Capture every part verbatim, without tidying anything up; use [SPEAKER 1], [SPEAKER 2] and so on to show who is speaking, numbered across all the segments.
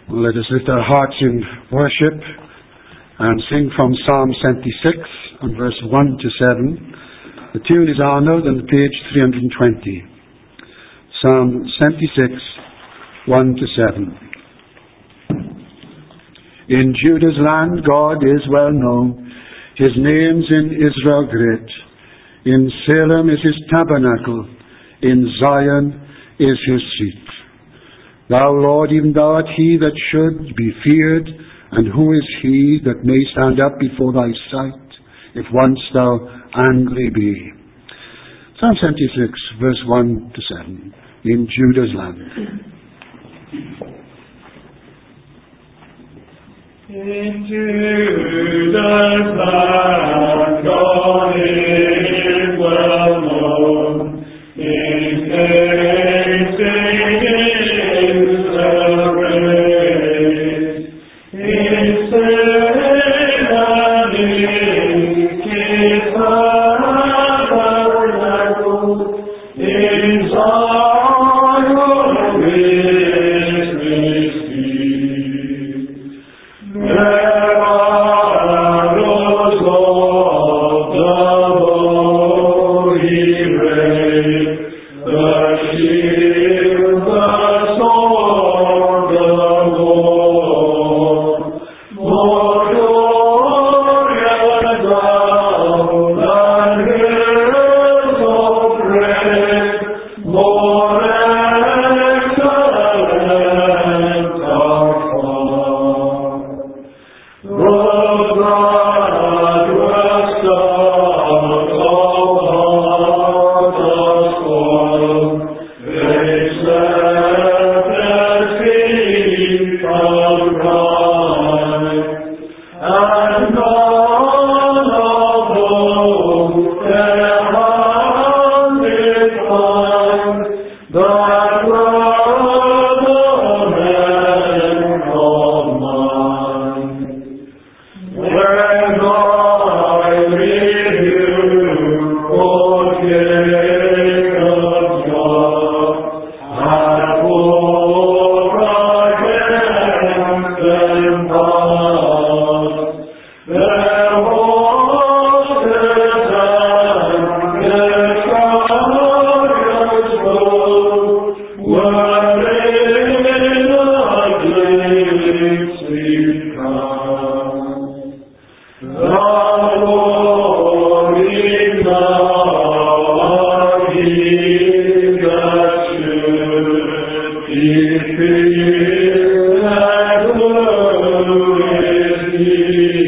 [SPEAKER 1] Let us lift our hearts in worship and sing from Psalm seventy-six and verse one to seven. The tune is Arnold and page three hundred twenty. Psalm seventy-six, one to seven. In Judah's land God is well known, His name's in Israel great. In Salem is His tabernacle, in Zion is His seat. Thou, Lord, even thou art He that should be feared, and who is He that may stand up before thy sight, if once thou angry be? Psalm seventy-six, verse one to seven, in Judah's land.
[SPEAKER 2] In Judah's land God is well known, His name singing Israel praise. His Salem is His tabernacle, in Zion is His seat. There are those of the bow He raised, the shield, the sword, the war. More glorious ground than hills of red, more excellent are far. The bloodless sons of heart aswan, they slept at feet of Christ, and none of those their hand did find that brother men of mine. When I review, O Jacob's God, I pour against them past. Their horses and their chariots both were in a gleaming crown. The glory now He that should be feared, and who is He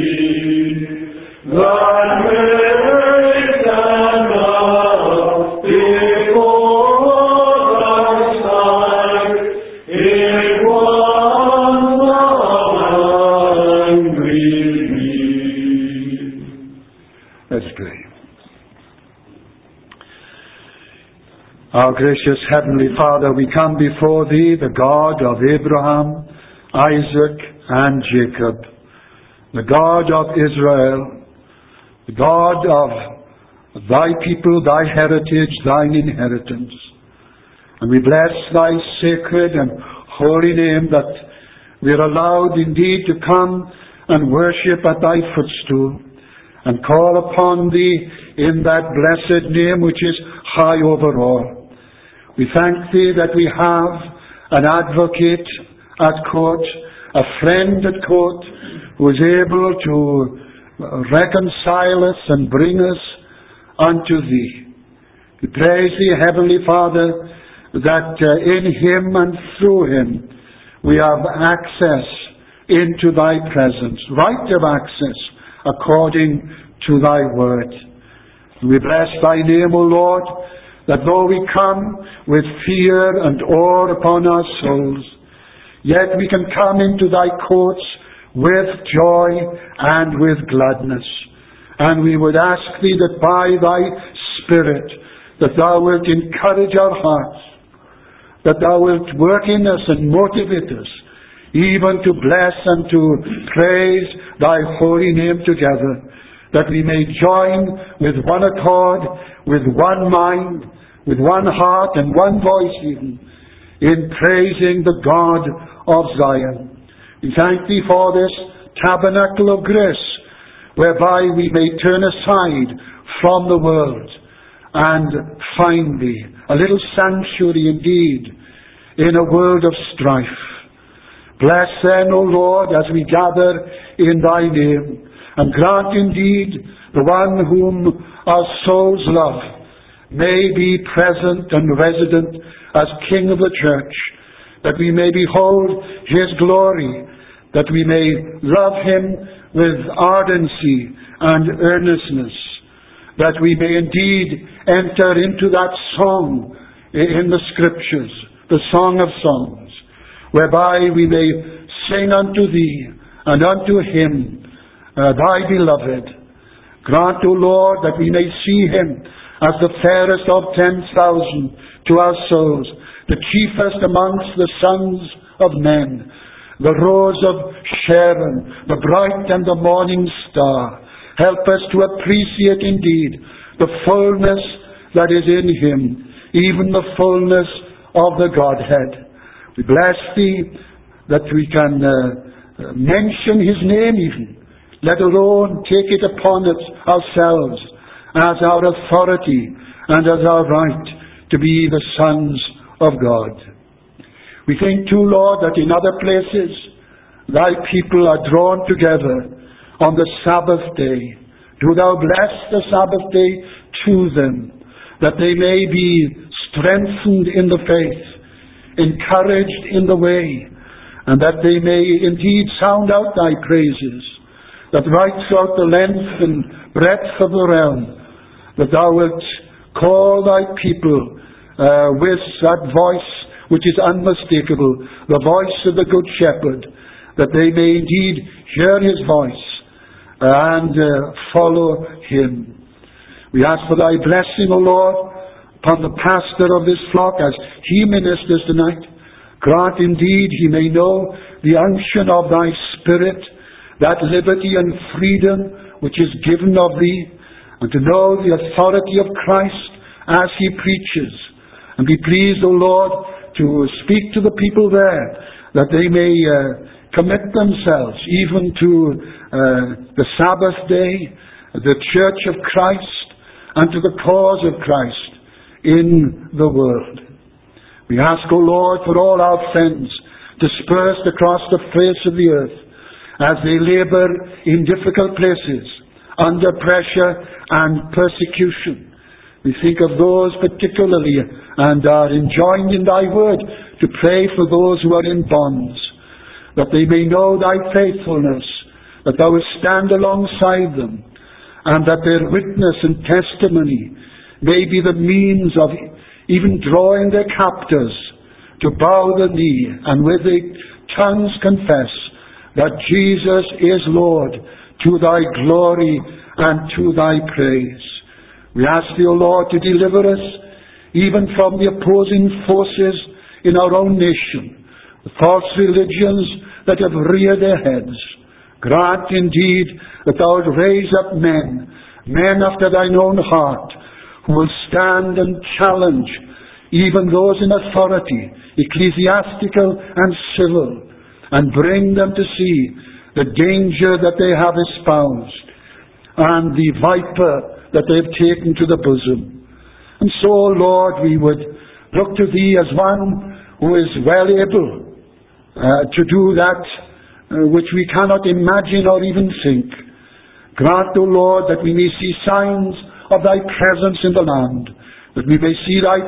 [SPEAKER 2] that may stand up before thy sight, if once thou angry be?
[SPEAKER 1] Let's pray. Our gracious Heavenly Father, we come before Thee, the God of Abraham, Isaac, and Jacob, the God of Israel, the God of Thy people, Thy heritage, Thine inheritance. And we bless Thy sacred and holy name that we are allowed indeed to come and worship at Thy footstool and call upon Thee in that blessed name which is high over all. We thank Thee that we have an advocate at court, a friend at court, who is able to reconcile us and bring us unto Thee. We praise Thee, Heavenly Father, that uh, in Him and through Him we have access into Thy presence, right of access according to Thy word. We bless Thy name, O Lord, that though we come with fear and awe upon our souls, yet we can come into Thy courts with joy and with gladness. And we would ask Thee that by Thy Spirit, that Thou wilt encourage our hearts, that Thou wilt work in us and motivate us, even to bless and to praise Thy holy name together, that we may join with one accord, with one mind, with one heart and one voice even, in praising the God of Zion. We thank Thee for this tabernacle of grace, whereby we may turn aside from the world and find Thee, a little sanctuary indeed, in a world of strife. Bless then, O Lord, as we gather in Thy name, and grant indeed the one whom our souls love may be present and resident as King of the Church, that we may behold His glory, that we may love Him with ardency and earnestness, that we may indeed enter into that song in the Scriptures, the Song of Songs, whereby we may sing unto Thee and unto Him, uh, Thy beloved. Grant, O Lord, that we may see Him as the fairest of ten thousand to our souls, the chiefest amongst the sons of men, the rose of Sharon, the bright and the morning star. Help us to appreciate indeed the fullness that is in Him, even the fullness of the Godhead. We bless Thee that we can uh, mention His name even, let alone take it upon us ourselves as our authority and as our right to be the sons of God. We think too, Lord, that in other places Thy people are drawn together on the Sabbath day. Do Thou bless the Sabbath day to them, that they may be strengthened in the faith, encouraged in the way, and that they may indeed sound out Thy praises, that right throughout the length and breadth of the realm, that Thou wilt call Thy people uh, with that voice which is unmistakable, the voice of the Good Shepherd, that they may indeed hear His voice and uh, follow Him. We ask for Thy blessing, O Lord, upon the pastor of this flock as he ministers tonight. Grant indeed he may know the unction of Thy Spirit, that liberty and freedom which is given of Thee, and to know the authority of Christ as He preaches. And be pleased, O Lord, to speak to the people there, that they may uh, commit themselves even to uh, the Sabbath day, the Church of Christ, and to the cause of Christ in the world. We ask, O Lord, for all our friends dispersed across the face of the earth, as they labour in difficult places, under pressure and persecution. We think of those particularly, and are enjoined in Thy word to pray for those who are in bonds, that they may know Thy faithfulness, that Thou wilt stand alongside them, and that their witness and testimony may be the means of even drawing their captors to bow the knee and with their tongues confess that Jesus is Lord, to Thy glory and to Thy praise. We ask Thee, O Lord, to deliver us even from the opposing forces in our own nation, the false religions that have reared their heads. Grant indeed that Thou wilt raise up men, men after Thine own heart, who will stand and challenge even those in authority, ecclesiastical and civil, and bring them to see the danger that they have espoused, and the viper that they have taken to the bosom. And so, Lord, we would look to Thee as one who is well able uh, to do that uh, which we cannot imagine or even think. Grant, O Lord, that we may see signs of Thy presence in the land, that we may see Thy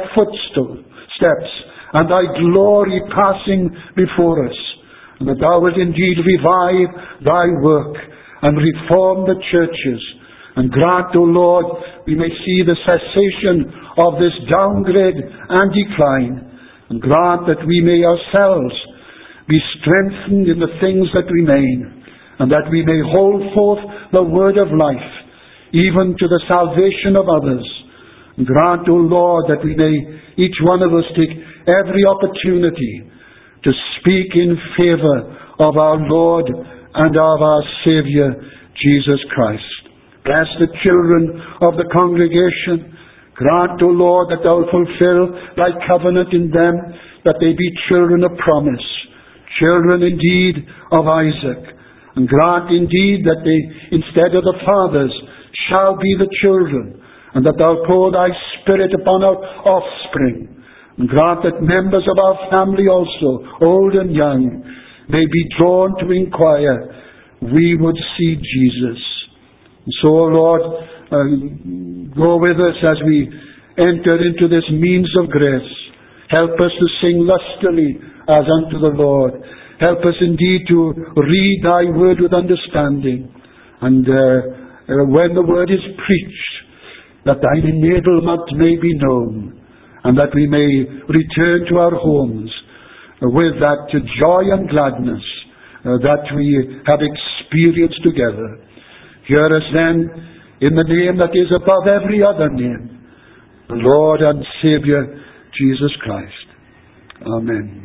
[SPEAKER 1] footsteps and Thy glory passing before us, and that Thou wilt indeed revive Thy work and reform the churches. And grant, O Lord, we may see the cessation of this downgrade and decline. And grant that we may ourselves be strengthened in the things that remain, and that we may hold forth the word of life, even to the salvation of others. And grant, O Lord, that we may, each one of us, take every opportunity to speak in favour of our Lord and of our Saviour, Jesus Christ. Bless the children of the congregation. Grant, O Lord, that Thou wilt fulfill Thy covenant in them, that they be children of promise, children indeed of Isaac, and grant indeed that they, instead of the fathers, shall be the children, and that thou pour thy Spirit upon our offspring, and grant that members of our family also, old and young, may be drawn to inquire, we would see Jesus. And so, O Lord, uh, go with us as we enter into this means of grace. Help us to sing lustily as unto the Lord. Help us indeed to read thy word with understanding. And uh, uh, when the word is preached, that thine enablement may be known, and that we may return to our homes with that joy and gladness uh, that we have experienced together. Hear us then in the name that is above every other name, the Lord and Saviour, Jesus Christ. Amen.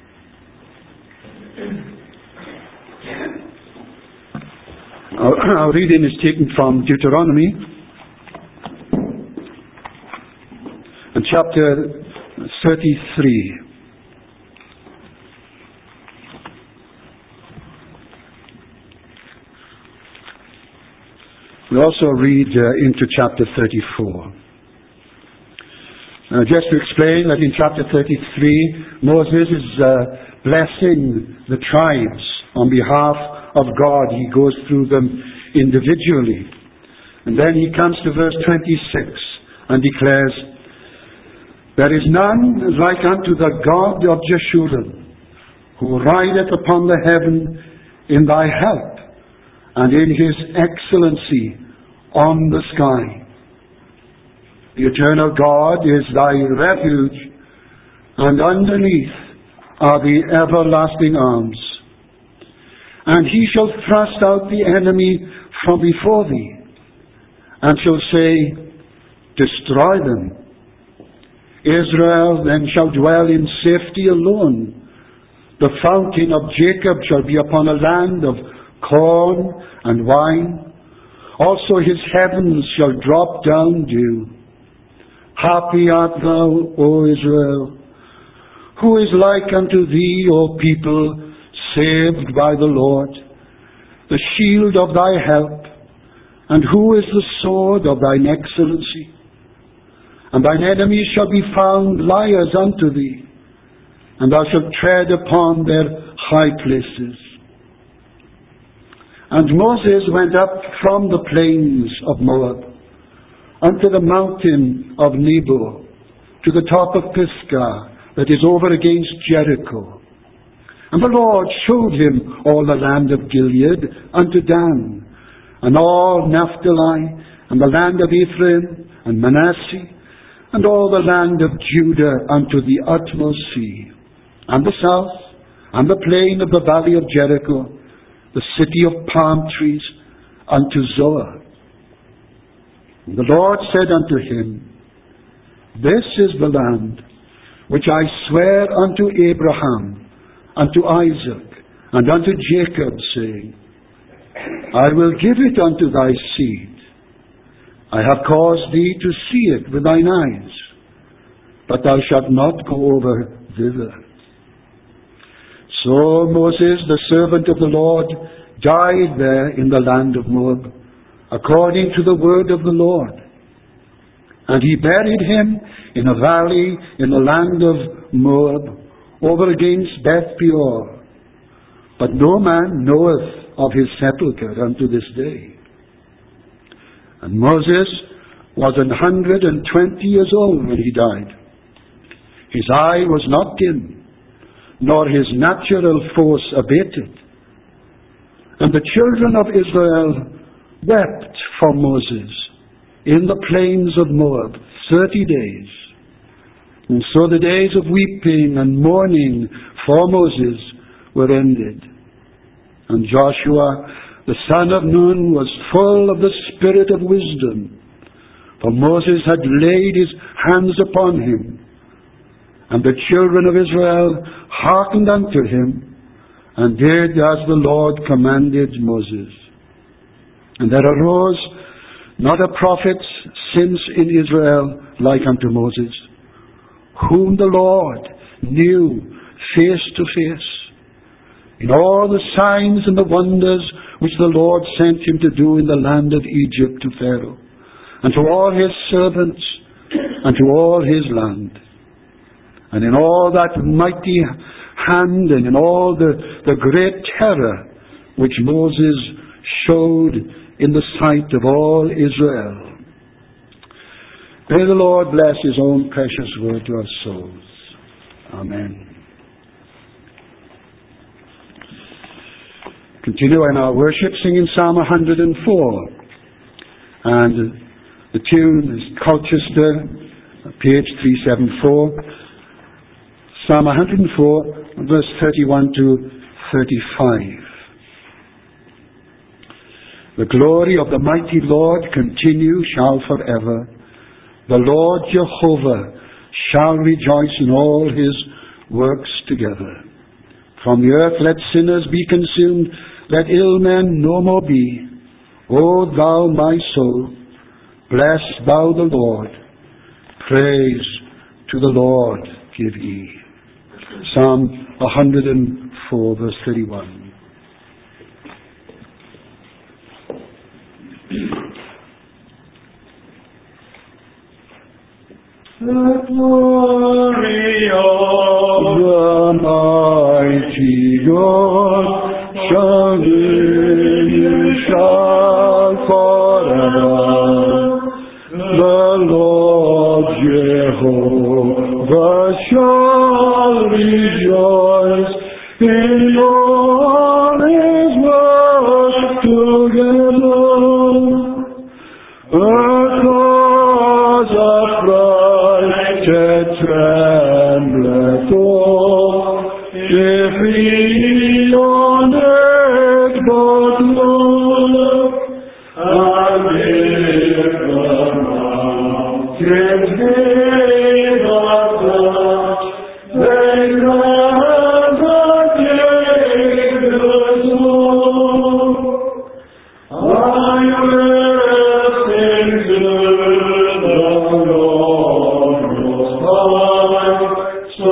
[SPEAKER 1] Our, our reading is taken from Deuteronomy, and chapter thirty-three. We also read uh, into chapter thirty-four. Uh, just to explain that in chapter thirty-three, Moses is uh, blessing the tribes on behalf of God. He goes through them individually. And then he comes to verse twenty-six and declares, there is none like unto the God of Jeshurun, who rideth upon the heaven in thy help, and in his excellency on the sky. The eternal God is thy refuge, and underneath are the everlasting arms. And he shall thrust out the enemy from before thee, and shall say, destroy them. Israel then shall dwell in safety alone. The fountain of Jacob shall be upon a land of corn and wine. Also his heavens shall drop down dew. Happy art thou, O Israel. Who is like unto thee, O people, saved by the Lord, the shield of thy help, and who is the sword of thine excellency? And thine enemies shall be found liars unto thee, and thou shalt tread upon their high places. And Moses went up from the plains of Moab unto the mountain of Nebo, to the top of Pisgah, that is over against Jericho. And the Lord showed him all the land of Gilead unto Dan, and all Naphtali, and the land of Ephraim, and Manasseh, and all the land of Judah unto the utmost sea, and the south, and the plain of the valley of Jericho, the city of palm trees, unto Zoar. And the Lord said unto him, this is the land which I swear unto Abraham, unto Isaac, and unto Jacob, saying, I will give it unto thy seed. I have caused thee to see it with thine eyes, but thou shalt not go over thither. So Moses, the servant of the Lord, died there in the land of Moab, according to the word of the Lord. And he buried him in a valley in the land of Moab, over against Beth Peor. But no man knoweth of his sepulchre unto this day. And Moses was an hundred and twenty years old when he died. His eye was not dim, nor his natural force abated. And the children of Israel wept for Moses in the plains of Moab thirty days. And so the days of weeping and mourning for Moses were ended. And Joshua, the son of Nun, was full of the spirit of wisdom, for Moses had laid his hands upon him. And the children of Israel hearkened unto him, and did as the Lord commanded Moses. And there arose not a prophet since in Israel like unto Moses, whom the Lord knew face to face, in all the signs and the wonders which the Lord sent him to do in the land of Egypt to Pharaoh, and to all his servants, and to all his land. And in all that mighty hand, and in all the, the great terror which Moses showed in the sight of all Israel. May the Lord bless his own precious word to our souls. Amen. Continue in our worship singing Psalm one hundred four. And the tune is Colchester, page three seventy-four. Psalm one hundred four, verse thirty-one to thirty-five. The glory of the mighty Lord continue shall forever. The Lord Jehovah shall rejoice in all his works together. From the earth let sinners be consumed, let ill men no more be. O thou my soul, bless thou the Lord. Praise to the Lord give ye. Psalm one hundred four, verse thirty-one.
[SPEAKER 2] The glory of
[SPEAKER 1] the mighty God shall live, shall forever. The Lord Jehovah shall rejoice in all his works together. A cause of pride trembleth all, if he on earth but look, and if the mountains give up dust, they never take the snow. I will sing to the Lord Most High, so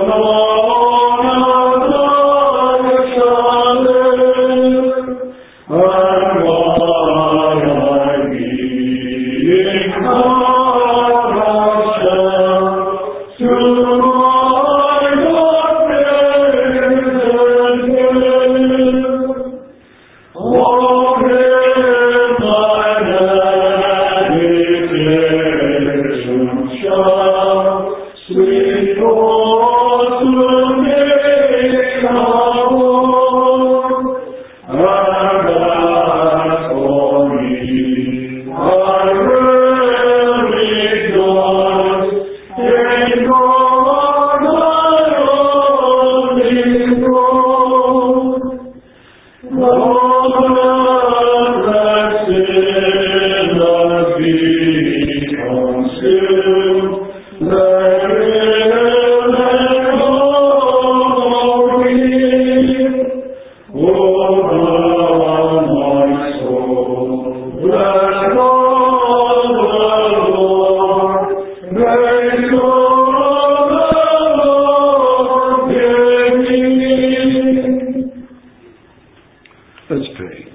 [SPEAKER 1] long as I shall live, and while I be in God I shall to my God praise and give. Oh, hear my meditation shall sweet forth to make our home, and as for me, I will rejoice in God my only throne. Lord, let sinners be consumed, let ill men all grieve. O thou my soul, bless God the Lord, praise God the Lord give me. Let's pray.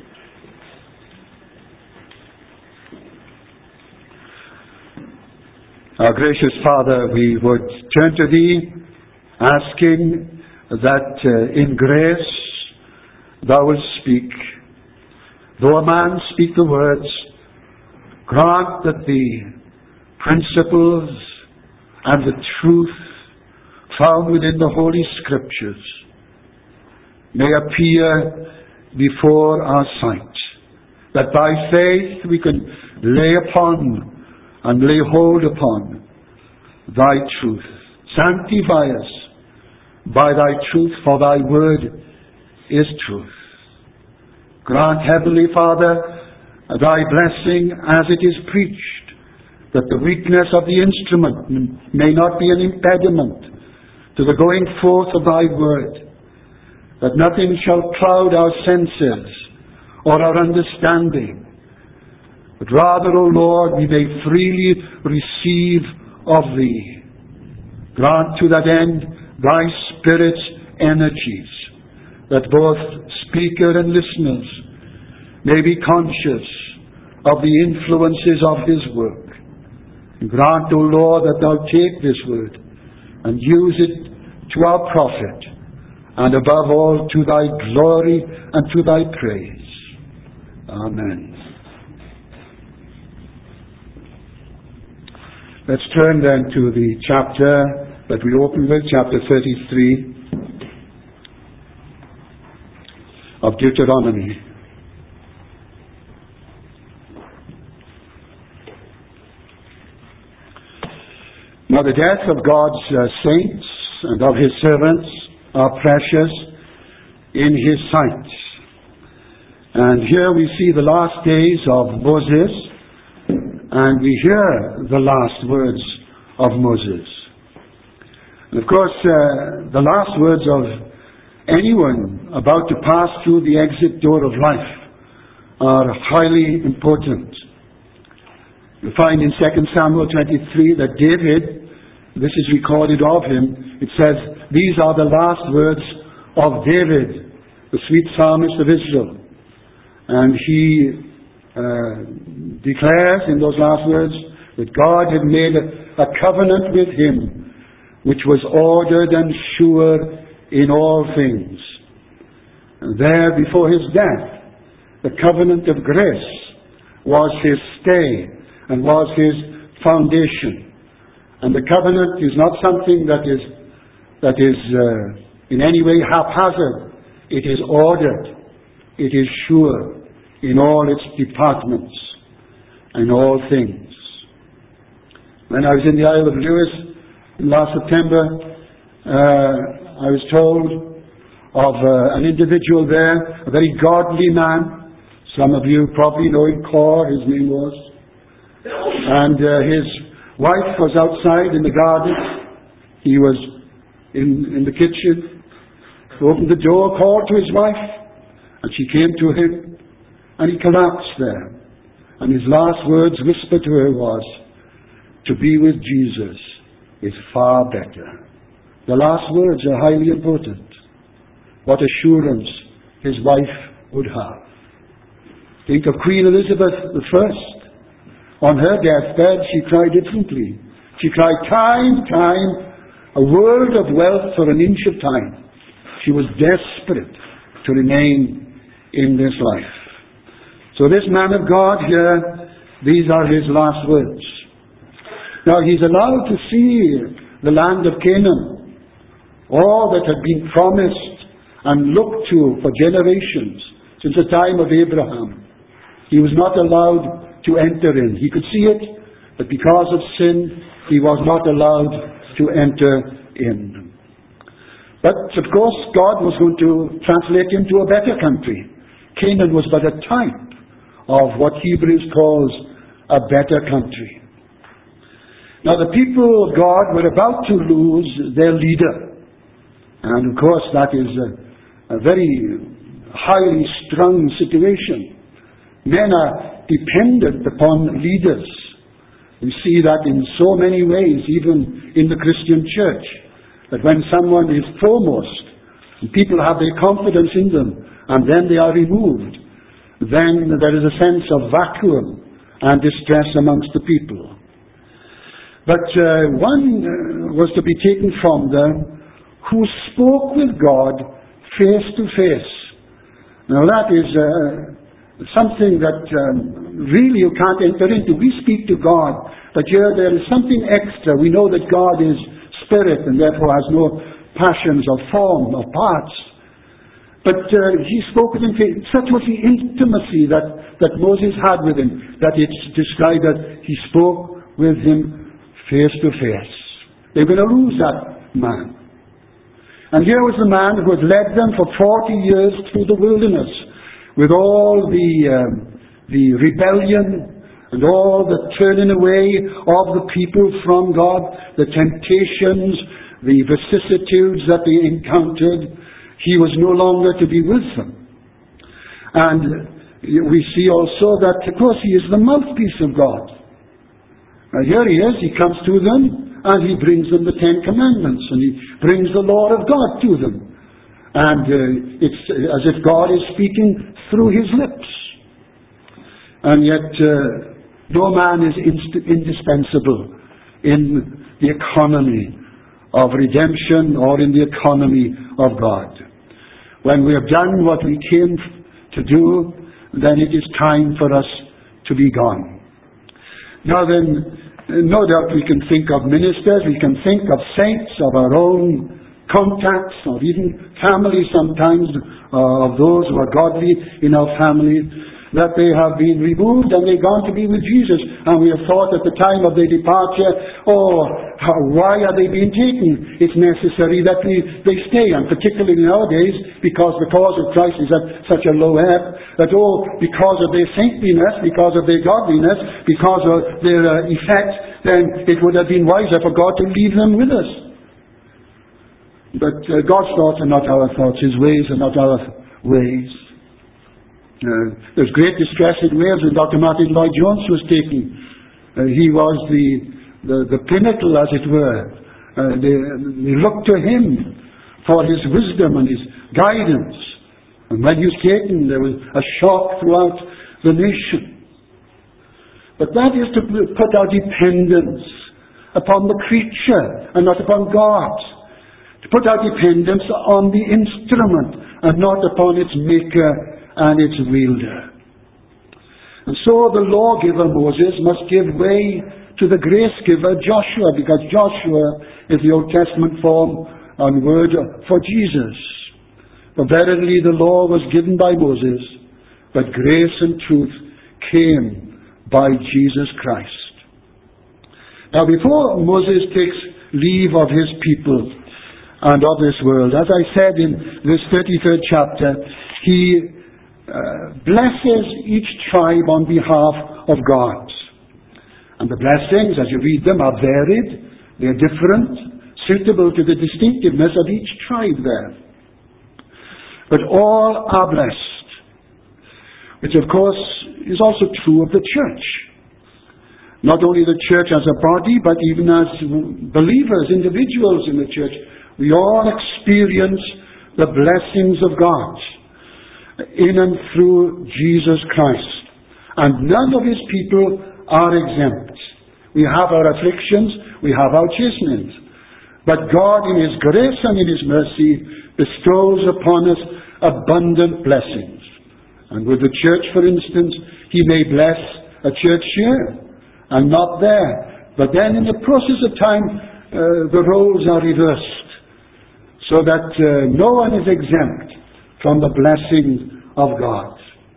[SPEAKER 1] Our gracious Father, we would turn to Thee, asking that uh, in grace Thou wilt speak. Though a man speak the words, grant that the principles and the truth found within the Holy Scriptures may appear before our sight, that by faith we can lay upon and lay hold upon Thy truth. Sanctify us by Thy truth, for Thy word is truth. Grant, Heavenly Father, Thy blessing as it is preached, that the weakness of the instrument may not be an impediment to the going forth of Thy word, that nothing shall cloud our senses or our understanding, but rather, O Lord, we may freely receive of Thee. Grant to that end Thy Spirit's energies, that both speaker and listeners may be conscious of the influences of His work. And grant, O Lord, that Thou take this word and use it to our profit, and above all to Thy glory and to Thy praise. Amen. Let's turn then to the chapter that we opened with, chapter thirty-three of Deuteronomy. Now the death of God's uh, saints and of His servants are precious in His sight. And here we see the last days of Moses, and we hear the last words of Moses. And of course, uh, the last words of anyone about to pass through the exit door of life are highly important. You find in Second Samuel twenty-three that David, this is recorded of him, it says, these are the last words of David, the sweet psalmist of Israel. And he uh, declares in those last words that God had made a, a covenant with him which was ordered and sure in all things. And there before his death, the covenant of grace was his stay and was his foundation. And the covenant is not something that is that is uh, in any way haphazard. It is ordered. It is sure in all its departments and all things. When I was in the Isle of Lewis last September, uh, I was told of uh, an individual there, a very godly man. Some of you probably know him, Cor, his name was. And uh, his wife was outside in the garden. He was in, in the kitchen. He opened the door, called to his wife, and she came to him, and he collapsed there. And his last words whispered to her was, to be with Jesus is far better. The last words are highly important. What assurance his wife would have. Think of Queen Elizabeth the First. On her deathbed, she cried differently. She cried time, time, a world of wealth for an inch of time. She was desperate to remain in this life. So this man of God here, these are his last words. Now he's allowed to see the land of Canaan, all that had been promised and looked to for generations since the time of Abraham. He was not allowed to enter in. He could see it, but because of sin, he was not allowed to enter in. But of course, God was going to translate him to a better country. Canaan was but a type of what Hebrews calls a better country. Now the people of God were about to lose their leader. And of course that is a, a very highly strung situation. Men are dependent upon leaders. We see that in so many ways, even in the Christian church, that when someone is foremost, and people have their confidence in them, and then they are removed, then there is a sense of vacuum and distress amongst the people. But uh, one uh, was to be taken from them who spoke with God face to face. Now that is uh, something that um, really you can't enter into. We speak to God, but here there is something extra. We know that God is spirit and therefore has no passions or form or parts. But uh, he spoke with him. Such was the intimacy that, that Moses had with him, that it's described that he spoke with him face to face. They're going to lose that man. And here was the man who had led them for forty years through the wilderness, with all the um, the rebellion and all the turning away of the people from God, the temptations, the vicissitudes that they encountered. He was no longer to be with them. And we see also that, of course, he is the mouthpiece of God. Now here he is, he comes to them, and he brings them the Ten Commandments, and he brings the law of God to them. And uh, it's as if God is speaking through his lips. And yet uh, no man is inst- indispensable in the economy of redemption or in the economy of God. When we have done what we came to do, then it is time for us to be gone. Now then, no doubt we can think of ministers, we can think of saints, of our own contacts, or even family sometimes, uh, of those who are godly in our family, that they have been removed and they've gone to be with Jesus. And we have thought at the time of their departure, oh, how, why are they being taken? It's necessary that we, they stay, and particularly nowadays, because the cause of Christ is at such a low ebb, that oh, because of their saintliness, because of their godliness, because of their uh, effect, then it would have been wiser for God to leave them with us. But uh, God's thoughts are not our thoughts, his ways are not our ways. Uh, there's great distress in Wales when Doctor Martin Lloyd-Jones was taken. Uh, he was the, the, the pinnacle, as it were. Uh, they, they looked to him for his wisdom and his guidance. And when he was taken, there was a shock throughout the nation. But that is to put our dependence upon the creature and not upon God. To put our dependence on the instrument and not upon its maker and its wielder. And so the lawgiver Moses must give way to the grace giver Joshua, because Joshua is the Old Testament form and word for Jesus. For verily the law was given by Moses, but grace and truth came by Jesus Christ. Now before Moses takes leave of his people and of this world, as I said in this thirty-third chapter, he Uh, blesses each tribe on behalf of God. And the blessings, as you read them, are varied, they are different, suitable to the distinctiveness of each tribe there. But all are blessed, which of course is also true of the church. Not only the church as a body, but even as believers, individuals in the church, we all experience the blessings of God in and through Jesus Christ. And none of his people are exempt. We have our afflictions, we have our chastenings. But God in his grace and in his mercy bestows upon us abundant blessings. And with the church, for instance, he may bless a church here and not there. But then in the process of time, uh, the roles are reversed, so that uh, no one is exempt from the blessing of God.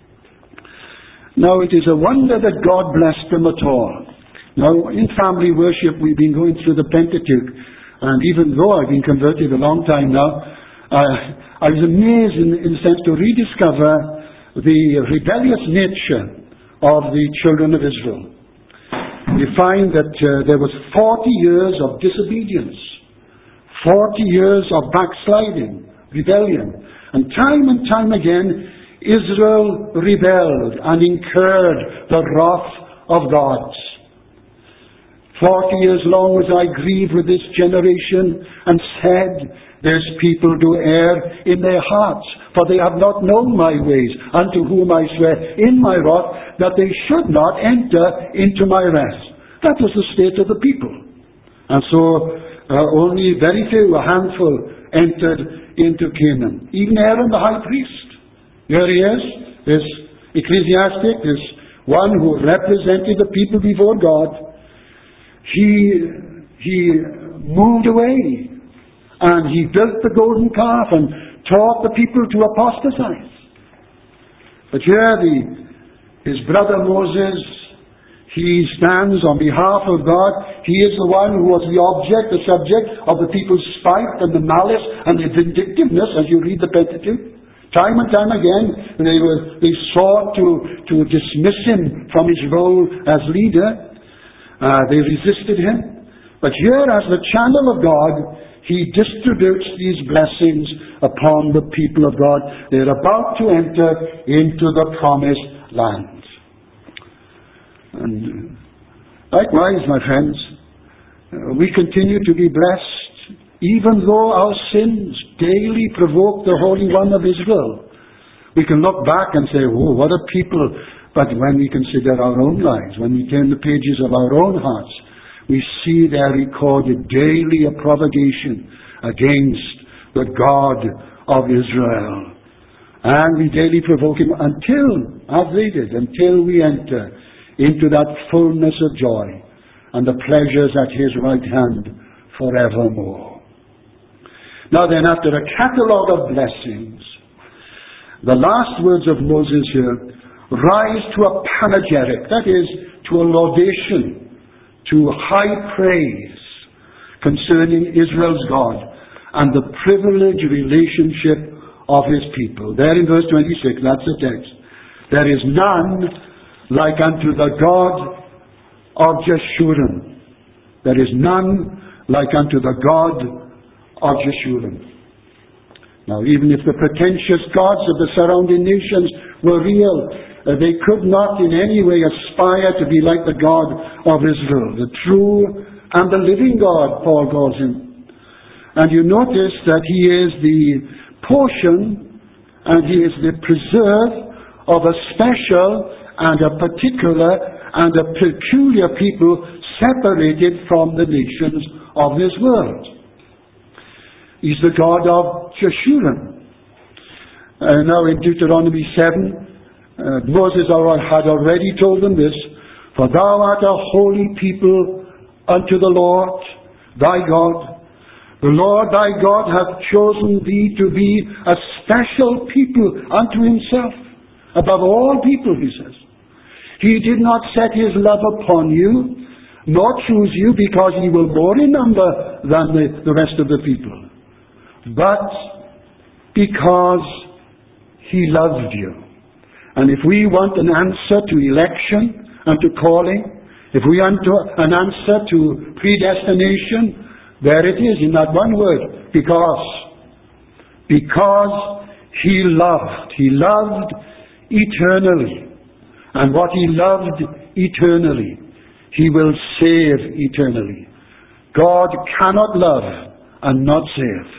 [SPEAKER 1] Now it is a wonder that God blessed them at all. Now in family worship we've been going through the Pentateuch, and even though I've been converted a long time now, uh, I was amazed in, in a sense to rediscover the rebellious nature of the children of Israel. We find that uh, there was forty years of disobedience, forty years of backsliding, rebellion. And time and time again, Israel rebelled and incurred the wrath of God. Forty years long was I grieved with this generation, and said, this people do err in their hearts, for they have not known my ways, unto whom I swear in my wrath that they should not enter into my rest. That was the state of the people. And so uh, only very few, a handful, entered into Canaan. Even Aaron the high priest. Here he is, this ecclesiastic, this one who represented the people before God. He, he moved away, and he built the golden calf and taught the people to apostatize. But here the, his brother Moses, he stands on behalf of God. He is the one who was the object, the subject of the people's spite and the malice and the vindictiveness, as you read the Pentateuch. Time and time again, they were they sought to, to dismiss him from his role as leader. Uh, they resisted him. But here, as the channel of God, he distributes these blessings upon the people of God. They're about to enter into the promised land. And likewise, my friends, uh, we continue to be blessed even though our sins daily provoke the Holy One of Israel, we can look back and say, oh, what a people. But when we consider our own lives, when we turn the pages of our own hearts, we see there recorded daily a provocation against the God of Israel. And we daily provoke him until, as they did, until we enter into that fullness of joy and the pleasures at his right hand forevermore. Now then, after a catalogue of blessings, the last words of Moses here rise to a panegyric, that is, to a laudation, to high praise concerning Israel's God and the privileged relationship of his people. There in verse twenty-six, that's the text. There is none like unto the God of Jeshurun. There is none like unto the God of Jeshurun. Now, even if the pretentious gods of the surrounding nations were real, uh, they could not in any way aspire to be like the God of Israel, the true and the living God, Paul calls him. And you notice that he is the portion and he is the preserve of a special and a particular and a peculiar people separated from the nations of this world. He's the God of Jeshurun. Uh, now in Deuteronomy seven, uh, Moses had already told them this, for thou art a holy people unto the Lord thy God. The Lord thy God hath chosen thee to be a special people unto himself, above all people, he says. He did not set his love upon you, nor choose you because ye were more in number than the, the rest of the people, but because he loved you. And if we want an answer to election and to calling, if we want to, an answer to predestination, there it is in that one word, because. Because he loved. He loved eternally. And what he loved eternally, he will save eternally. God cannot love and not save.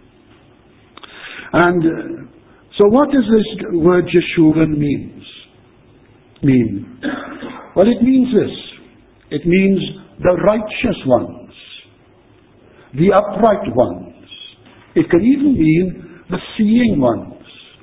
[SPEAKER 1] And uh, so what does this word Jeshurun means? mean? Well, it means this. It means the righteous ones, the upright ones. It can even mean the seeing ones.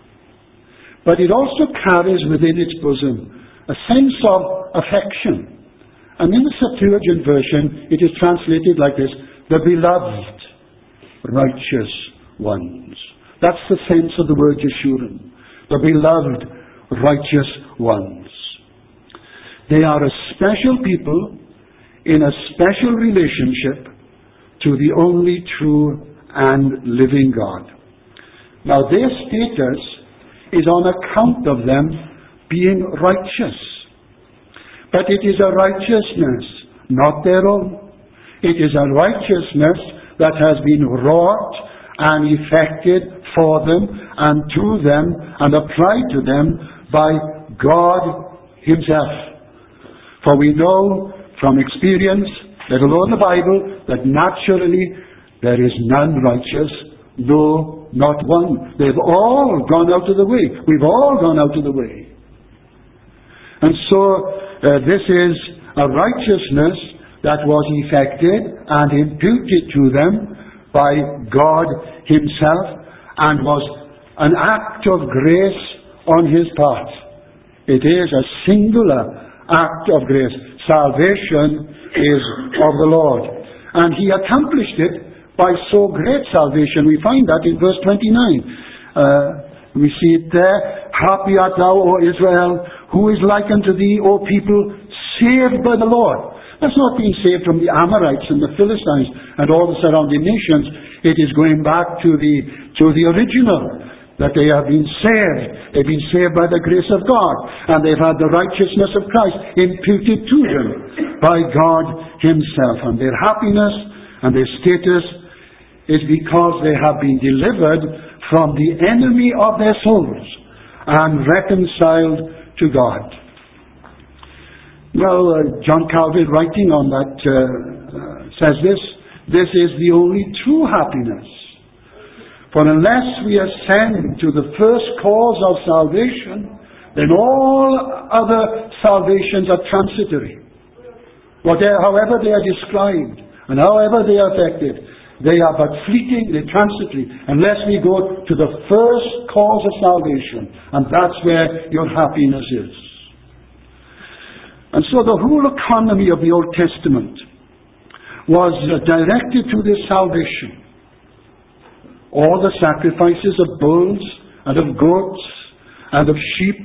[SPEAKER 1] But it also carries within its bosom a sense of affection. And in the Septuagint version, it is translated like this, the beloved righteous ones. That's the sense of the word Jeshurun, the beloved righteous ones. They are a special people in a special relationship to the only true and living God. Now their status is on account of them being righteous. But it is a righteousness not their own. It is a righteousness that has been wrought and effected for them and to them and applied to them by God himself. For we know from experience, let alone the Bible, that naturally there is none righteous, no, not one. They've all gone out of the way. We've all gone out of the way. And so uh, this is a righteousness that was effected and imputed to them by God himself and was an act of grace on his part. It is a singular act of grace. Salvation is of the Lord. And he accomplished it by so great salvation. We find that in verse twenty-nine. Uh, we see it there. Happy art thou, O Israel, who is like unto thee, O people, saved by the Lord. That's not being saved from the Amorites and the Philistines and all the surrounding nations. It is going back to the, to the original, that they have been saved. They've been saved by the grace of God, and they've had the righteousness of Christ imputed to them by God himself. And their happiness and their status is because they have been delivered from the enemy of their souls and reconciled to God. Well, uh, John Calvin, writing on that, uh, uh, says this, This is the only true happiness. For unless we ascend to the first cause of salvation, then all other salvations are transitory. Whatever, however they are described, and however they are affected, they are but fleeting, they're transitory, unless we go to the first cause of salvation, and that's where your happiness is. And so the whole economy of the Old Testament was directed to this salvation. All the sacrifices of bulls and of goats and of sheep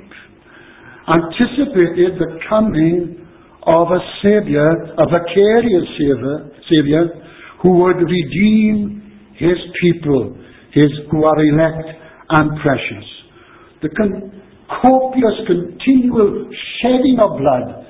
[SPEAKER 1] anticipated the coming of a Savior, a vicarious Savior, Savior who would redeem His people, His who are elect and precious. The con- copious, continual shedding of blood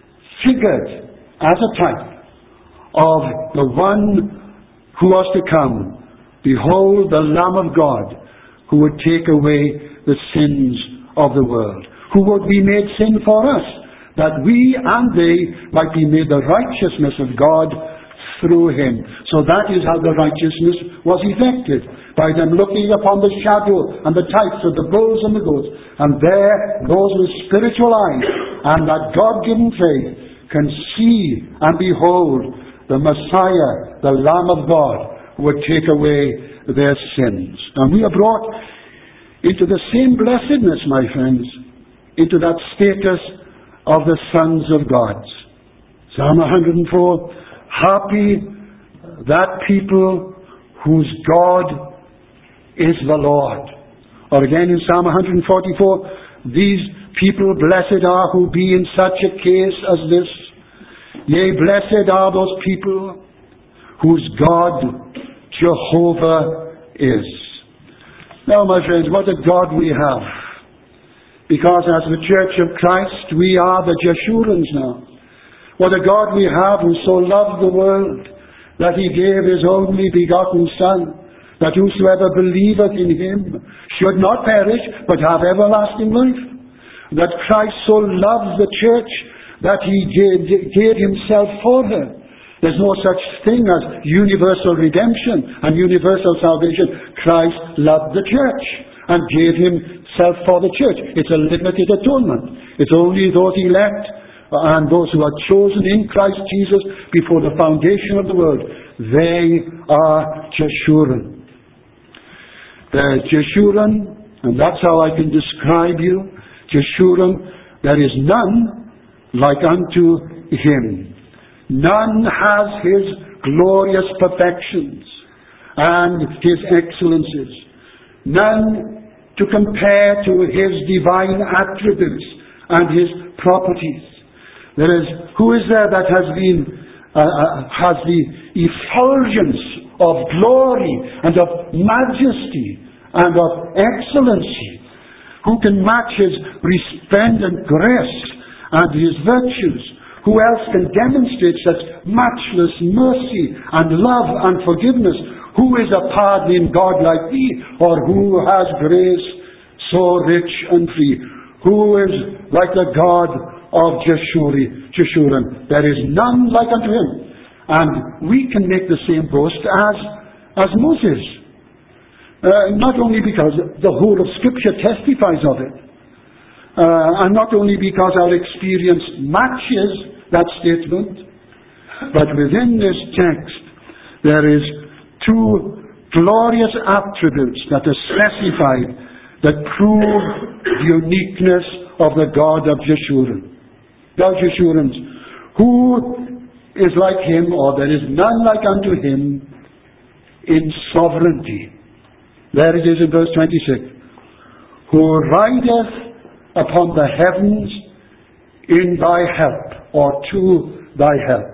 [SPEAKER 1] figured as a type of the one who was to come. Behold the Lamb of God, who would take away the sins of the world, who would be made sin for us, that we and they might be made the righteousness of God through Him. So that is how the righteousness was effected, by them looking upon the shadow and the types of the bulls and the goats, and there those with spiritual eyes and that God-given faith can see and behold the Messiah, the Lamb of God, would take away their sins. And we are brought into the same blessedness, my friends, into that status of the sons of God. Psalm one hundred four, happy that people whose God is the Lord. Or again in Psalm one hundred forty-four, these people blessed are who be in such a case as this. Yea, blessed are those people whose God Jehovah is. Now, my friends, what a God we have. Because as the Church of Christ, we are the Jeshurans now. What a God we have who so loved the world that He gave His only begotten Son, that whosoever believeth in Him should not perish, but have everlasting life. That Christ so loved the Church that He gave, gave Himself for her. There's no such thing as universal redemption and universal salvation. Christ loved the church and gave Himself for the church. It's a limited atonement. It's only those elect and those who are chosen in Christ Jesus before the foundation of the world. They are Jeshurun. The Jeshurun, and that's how I can describe you, Jeshurun, there is none like unto Him. None has His glorious perfections and His excellences. None to compare to His divine attributes and His properties. There is, who is there that has been, uh, uh, has the effulgence of glory and of majesty and of excellency? Who can match His resplendent grace and His virtues? Who else can demonstrate such matchless mercy and love and forgiveness? Who is a pardoning God like Thee? Or who has grace so rich and free? Who is like the God of Jeshurun? Jeshurun? There is none like unto Him. And we can make the same boast as, as Moses. Uh, not only because the whole of Scripture testifies of it, Uh, and not only because our experience matches that statement, but within this text there is two glorious attributes that are specified that prove the uniqueness of the God of Jeshurun. Thou Jeshurans, who is like Him, or there is none like unto Him in sovereignty. There it is in verse twenty-six. Who rideth upon the heavens in thy help, or to thy help.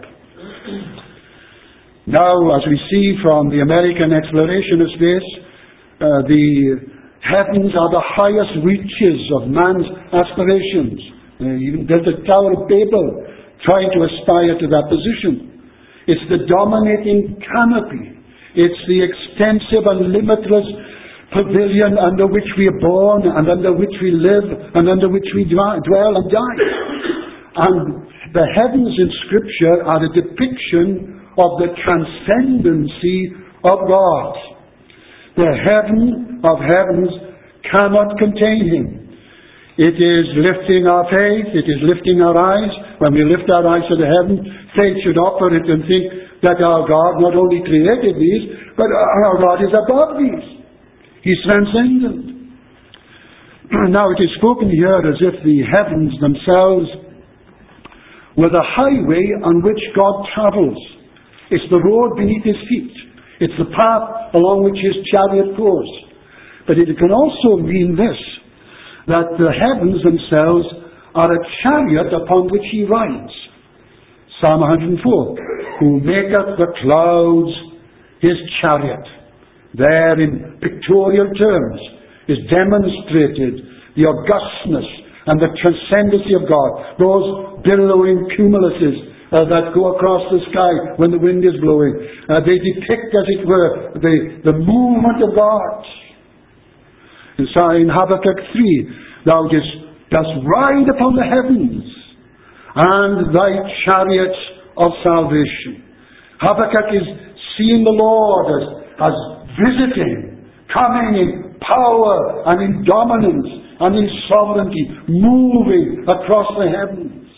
[SPEAKER 1] Now, as we see from the American exploration of space, uh, the heavens are the highest reaches of man's aspirations. Uh, even built a Tower of Babel, trying to aspire to that position. It's the dominating canopy. It's the extensive and limitless pavilion under which we are born and under which we live and under which we dwell and die. And the heavens in Scripture are a depiction of the transcendency of God. The heaven of heavens cannot contain Him. It is lifting our faith, it is lifting our eyes. When we lift our eyes to the heaven, faith should operate and think that our God not only created these, but our God is above these. He's transcendent. Now it is spoken here as if the heavens themselves were the highway on which God travels. It's the road beneath His feet. It's the path along which His chariot goes. But it can also mean this, that the heavens themselves are a chariot upon which He rides. Psalm one hundred four, who maketh the clouds His chariot. There in pictorial terms is demonstrated the augustness and the transcendency of God. Those billowing cumuluses uh, that go across the sky when the wind is blowing. Uh, they depict, as it were, the, the movement of God. And so in Habakkuk three, thou dost, dost ride upon the heavens, and thy chariots of salvation. Habakkuk is seeing the Lord as, as visiting, coming in power and in dominance and in sovereignty, moving across the heavens.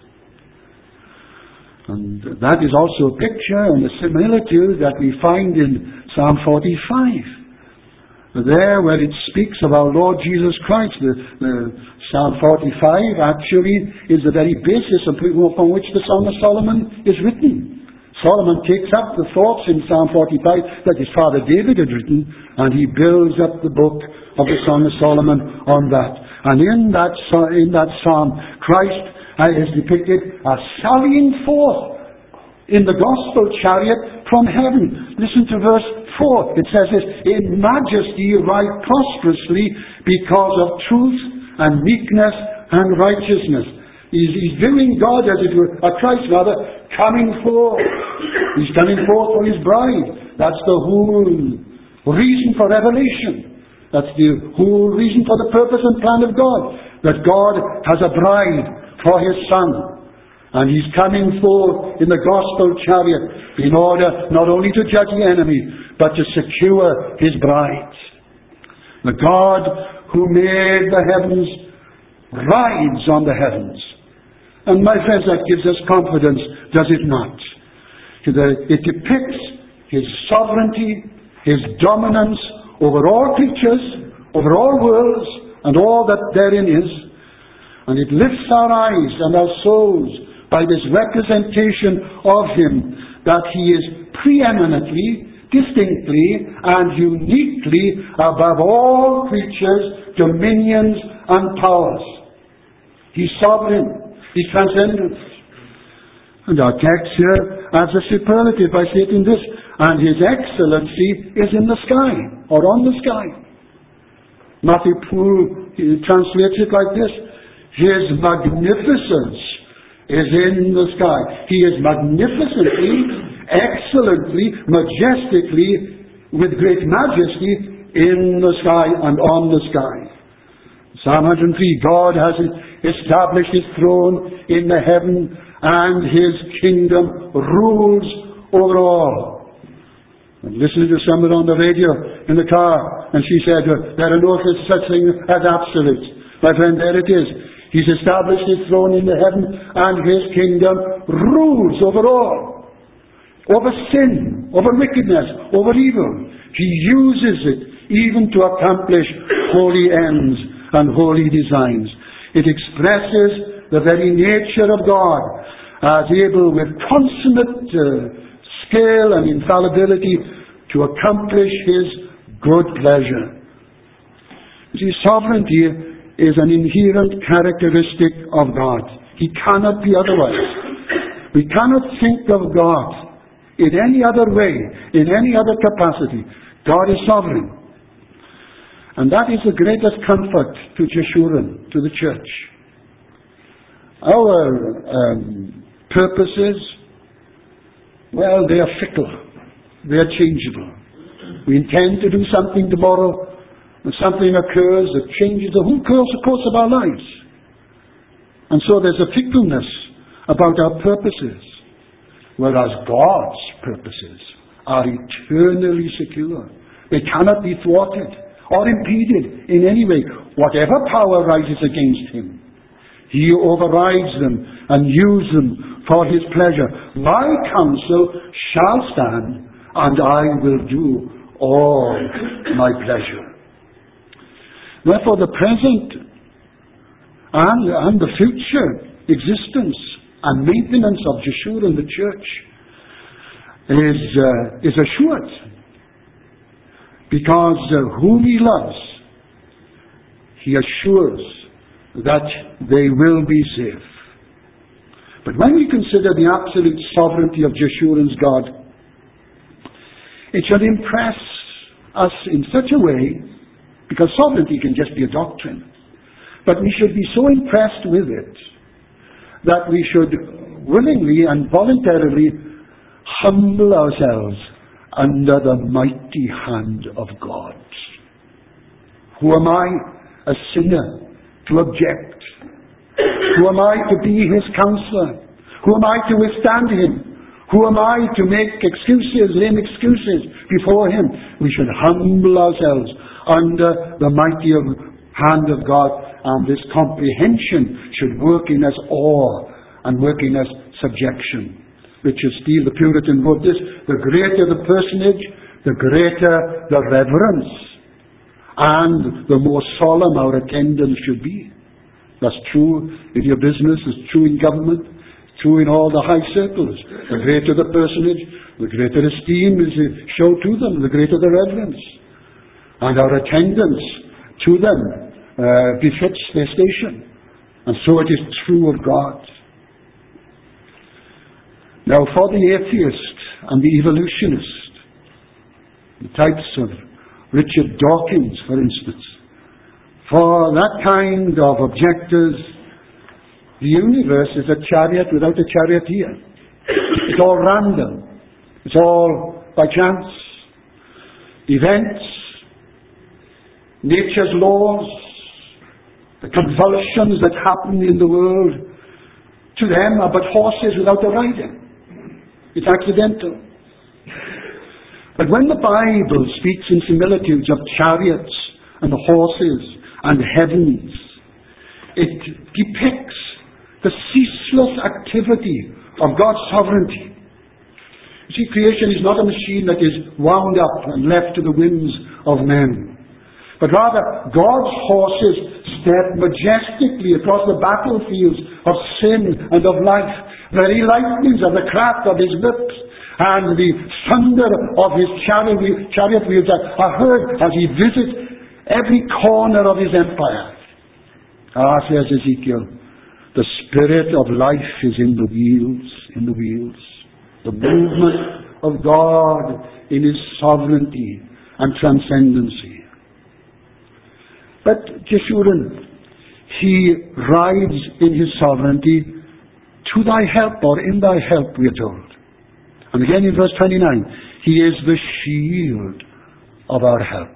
[SPEAKER 1] And that is also a picture and a similitude that we find in Psalm forty-five. There where it speaks of our Lord Jesus Christ, the, the Psalm forty-five actually is the very basis upon which the Song of Solomon is written. Solomon takes up the thoughts in Psalm forty-five that his father David had written, and he builds up the book of the Song of Solomon on that. And in that, in that psalm, Christ is depicted as sallying forth in the gospel chariot from heaven. Listen to verse four. It says this, in majesty ride prosperously because of truth and meekness and righteousness. He's, he's viewing God, as it were, a Christ rather, coming forth. He's coming forth for His bride. That's the whole reason for revelation. That's the whole reason for the purpose and plan of God. That God has a bride for His Son. And He's coming forth in the gospel chariot in order not only to judge the enemy, but to secure His bride. The God who made the heavens rides on the heavens. And my friends, that gives us confidence, does it not? It depicts His sovereignty, His dominance over all creatures, over all worlds, and all that therein is. And it lifts our eyes and our souls by this representation of Him, that He is preeminently, distinctly, and uniquely above all creatures, dominions, and powers. He's sovereign. He's transcendent. And our text here adds a superlative by stating this, and His excellency is in the sky, or on the sky. Matthew Poole translates it like this, His magnificence is in the sky. He is magnificently, excellently, majestically, with great majesty in the sky and on the sky. Psalm one hundred three, God has established His throne in the heaven, and His kingdom rules over all. And listening to someone on the radio in the car, and she said, there are no such thing as absolutes. My friend, there it is. He's established His throne in the heaven, and His kingdom rules over all. Over sin, over wickedness, over evil. He uses it even to accomplish holy ends and holy designs. It expresses the very nature of God as able with consummate uh, skill and infallibility to accomplish His good pleasure. See, sovereignty is an inherent characteristic of God. He cannot be otherwise. We cannot think of God in any other way, in any other capacity. God is sovereign. And that is the greatest comfort to Jeshurun, to the church. Our um, purposes, well, they are fickle. They are changeable. We intend to do something tomorrow, and something occurs that changes the whole course, the course of our lives. And so there's a fickleness about our purposes. whereas God's purposes are eternally secure. They cannot be thwarted or impeded in any way. Whatever power rises against him, he overrides them and uses them for his pleasure. My counsel shall stand, and I will do all my pleasure. Therefore, the present and, and the future existence and maintenance of Jeshurun, the church, is, uh, is assured. Because uh, whom he loves, he assures that they will be safe. But when we consider the absolute sovereignty of Jeshurun's God, it should impress us in such a way, because sovereignty can just be a doctrine, but we should be so impressed with it that we should willingly and voluntarily humble ourselves under the mighty hand of God. Who am I, a sinner, to object? Who am I to be his counselor? Who am I to withstand him? Who am I to make excuses, lame excuses before him? We should humble ourselves under the mighty hand of God, and this comprehension should work in us awe and work in us subjection. Richard Steele, the Puritan, wrote this: the greater the personage, the greater the reverence, and the more solemn our attendance should be. That's true in your business, it's true in government, it's true in all the high circles. The greater the personage, the greater esteem is shown to them, the greater the reverence. And our attendance to them uh, befits their station. And so it is true of God. Now, for the atheist and the evolutionist, the types of Richard Dawkins, for instance, for that kind of objectors, the universe is a chariot without a charioteer. It's all random. It's all by chance. Events, nature's laws, the convulsions that happen in the world, to them are but horses without a rider. It's accidental. But when the Bible speaks in similitudes of chariots and horses and heavens, it depicts the ceaseless activity of God's sovereignty. You see, creation is not a machine that is wound up and left to the whims of men, but rather God's horses step majestically across the battlefields of sin and of life. Very lightnings of the crack of his whips and the thunder of his chariot, chariot wheels are heard as he visits every corner of his empire. Ah, says Ezekiel, the spirit of life is in the wheels, in the wheels. The movement of God in his sovereignty and transcendency. But Jeshurun, he rides in his sovereignty to thy help, or in thy help, we are told. And again in verse twenty-nine, he is the shield of our help.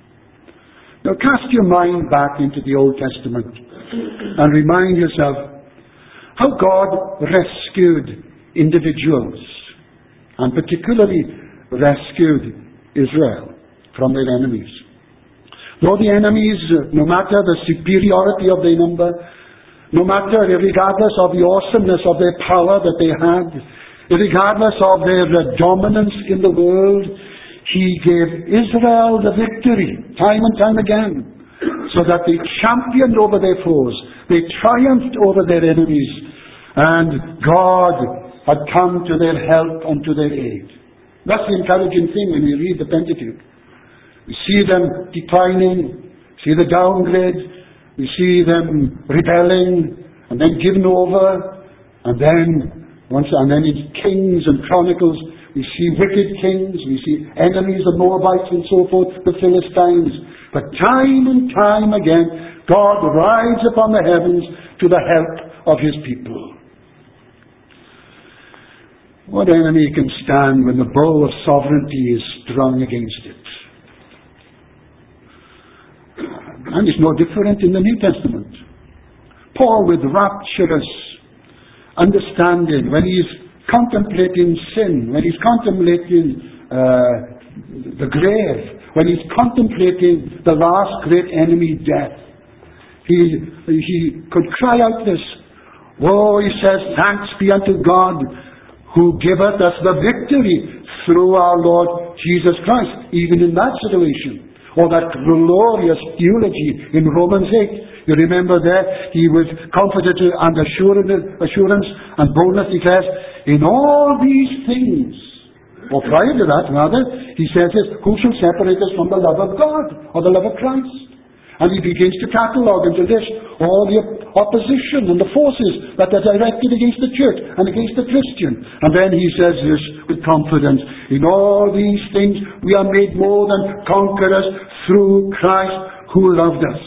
[SPEAKER 1] Now cast your mind back into the Old Testament and remind yourself how God rescued individuals, and particularly rescued Israel from their enemies. Though the enemies, no matter the superiority of their number, no matter, regardless of the awesomeness of their power that they had, regardless of their uh, dominance in the world, he gave Israel the victory time and time again, so that they championed over their foes, they triumphed over their enemies, and God had come to their help and to their aid. That's the encouraging thing when we read the Pentateuch. We see them declining, see the downgrade, we see them rebelling, and then given over, and then once, and then in Kings and Chronicles, we see wicked kings, we see enemies of Moabites and so forth, the Philistines. But time and time again, God rides upon the heavens to the help of his people. What enemy can stand when the bow of sovereignty is strung against it? And it's no different in the New Testament. Paul, with rapturous understanding, when he's contemplating sin, when he's contemplating uh, the grave, when he's contemplating the last great enemy, death, he, he could cry out this, oh, he says, thanks be unto God who giveth us the victory through our Lord Jesus Christ, even in that situation. Or that glorious eulogy in Romans eight. You remember there, he was comforted and assurance, assurance and boldness declares, in all these things, or prior to that rather, he says this, who shall separate us from the love of God, or the love of Christ? And he begins to catalogue into this all the opposition and the forces that are directed against the church and against the Christian. And then he says this with confidence, in all these things we are made more than conquerors through Christ who loved us.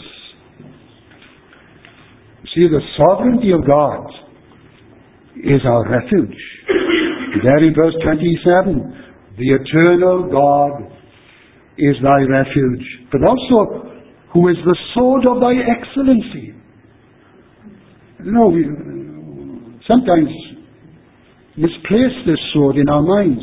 [SPEAKER 1] See, the sovereignty of God is our refuge. There in verse twenty-seven, the eternal God is thy refuge, but also who is the sword of thy excellency. You know, we sometimes misplace this sword in our minds.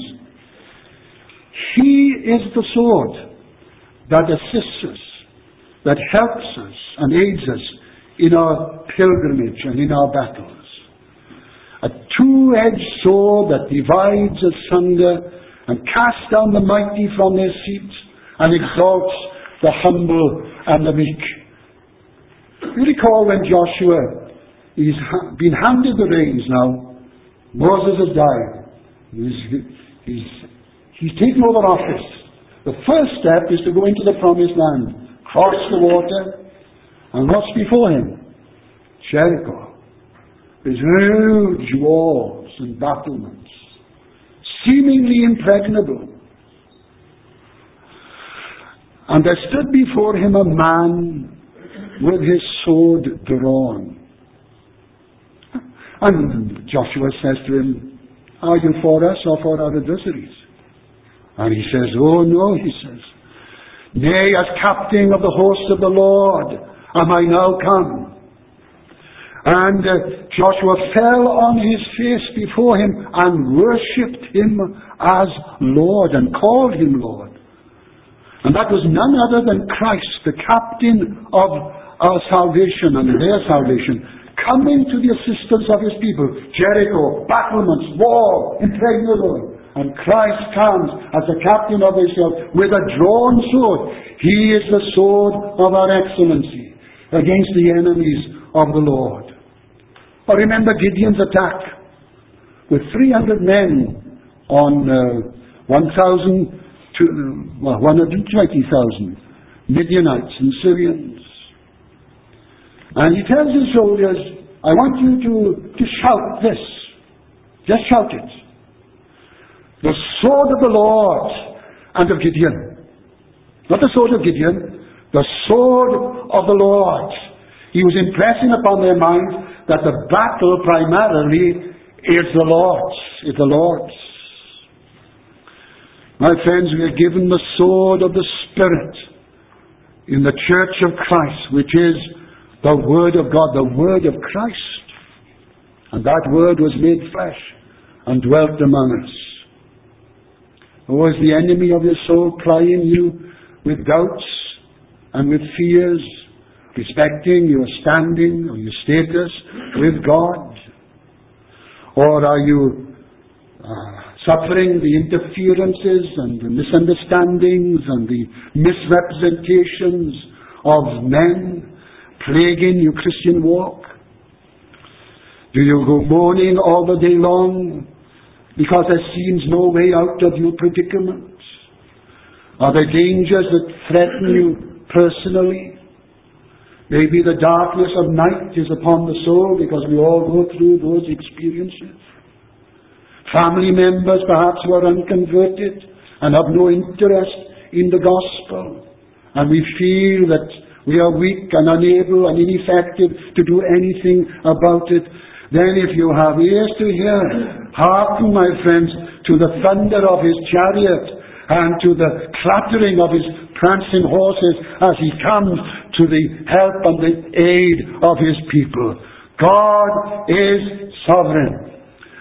[SPEAKER 1] He is the sword that assists us, that helps us and aids us in our pilgrimage and in our battles. A two-edged sword that divides asunder and casts down the mighty from their seats and exalts the humble and the meek. You recall when Joshua, he's ha- been handed the reins now. Moses has died. He's, he's, he's taken over office. The first step is to go into the promised land, cross the water, and what's before him? Jericho. There's huge walls and battlements, seemingly impregnable. And there stood before him a man with his sword drawn. And Joshua says to him, are you for us or for our adversaries? And he says, oh no, he says, nay, as captain of the hosts of the Lord am I now come. And uh, Joshua fell on his face before him and worshipped him as Lord and called him Lord. And that was none other than Christ, the captain of our salvation and their salvation, coming to the assistance of his people. Jericho, battlements, wall, impregnable. And Christ comes as the captain of Israel with a drawn sword. He is the sword of our excellency against the enemies of the Lord. Or remember Gideon's attack with three hundred men on uh, one thousand to well, one hundred twenty thousand Midianites and Syrians. And he tells his soldiers, I want you to, to shout this. Just shout it. The sword of the Lord and of Gideon. Not the sword of Gideon, the sword of the Lord. He was impressing upon their minds that the battle primarily is the Lord's. Is the Lord's. My friends, we are given the sword of the Spirit in the Church of Christ, which is the Word of God, the Word of Christ. And that Word was made flesh and dwelt among us. Or is the enemy of your soul plying you with doubts and with fears, respecting your standing or your status with God? Or are you uh, suffering the interferences and the misunderstandings and the misrepresentations of men plaguing your Christian walk? Do you go moaning all the day long because there seems no way out of your predicament? Are there dangers that threaten you personally? Maybe the darkness of night is upon the soul, because we all go through those experiences. Family members perhaps who are unconverted and have no interest in the gospel, and we feel that we are weak and unable and ineffective to do anything about it. Then if you have ears to hear, hearken, my friends, to the thunder of his chariot and to the clattering of his prancing horses as he comes to the help and the aid of his people. God is sovereign.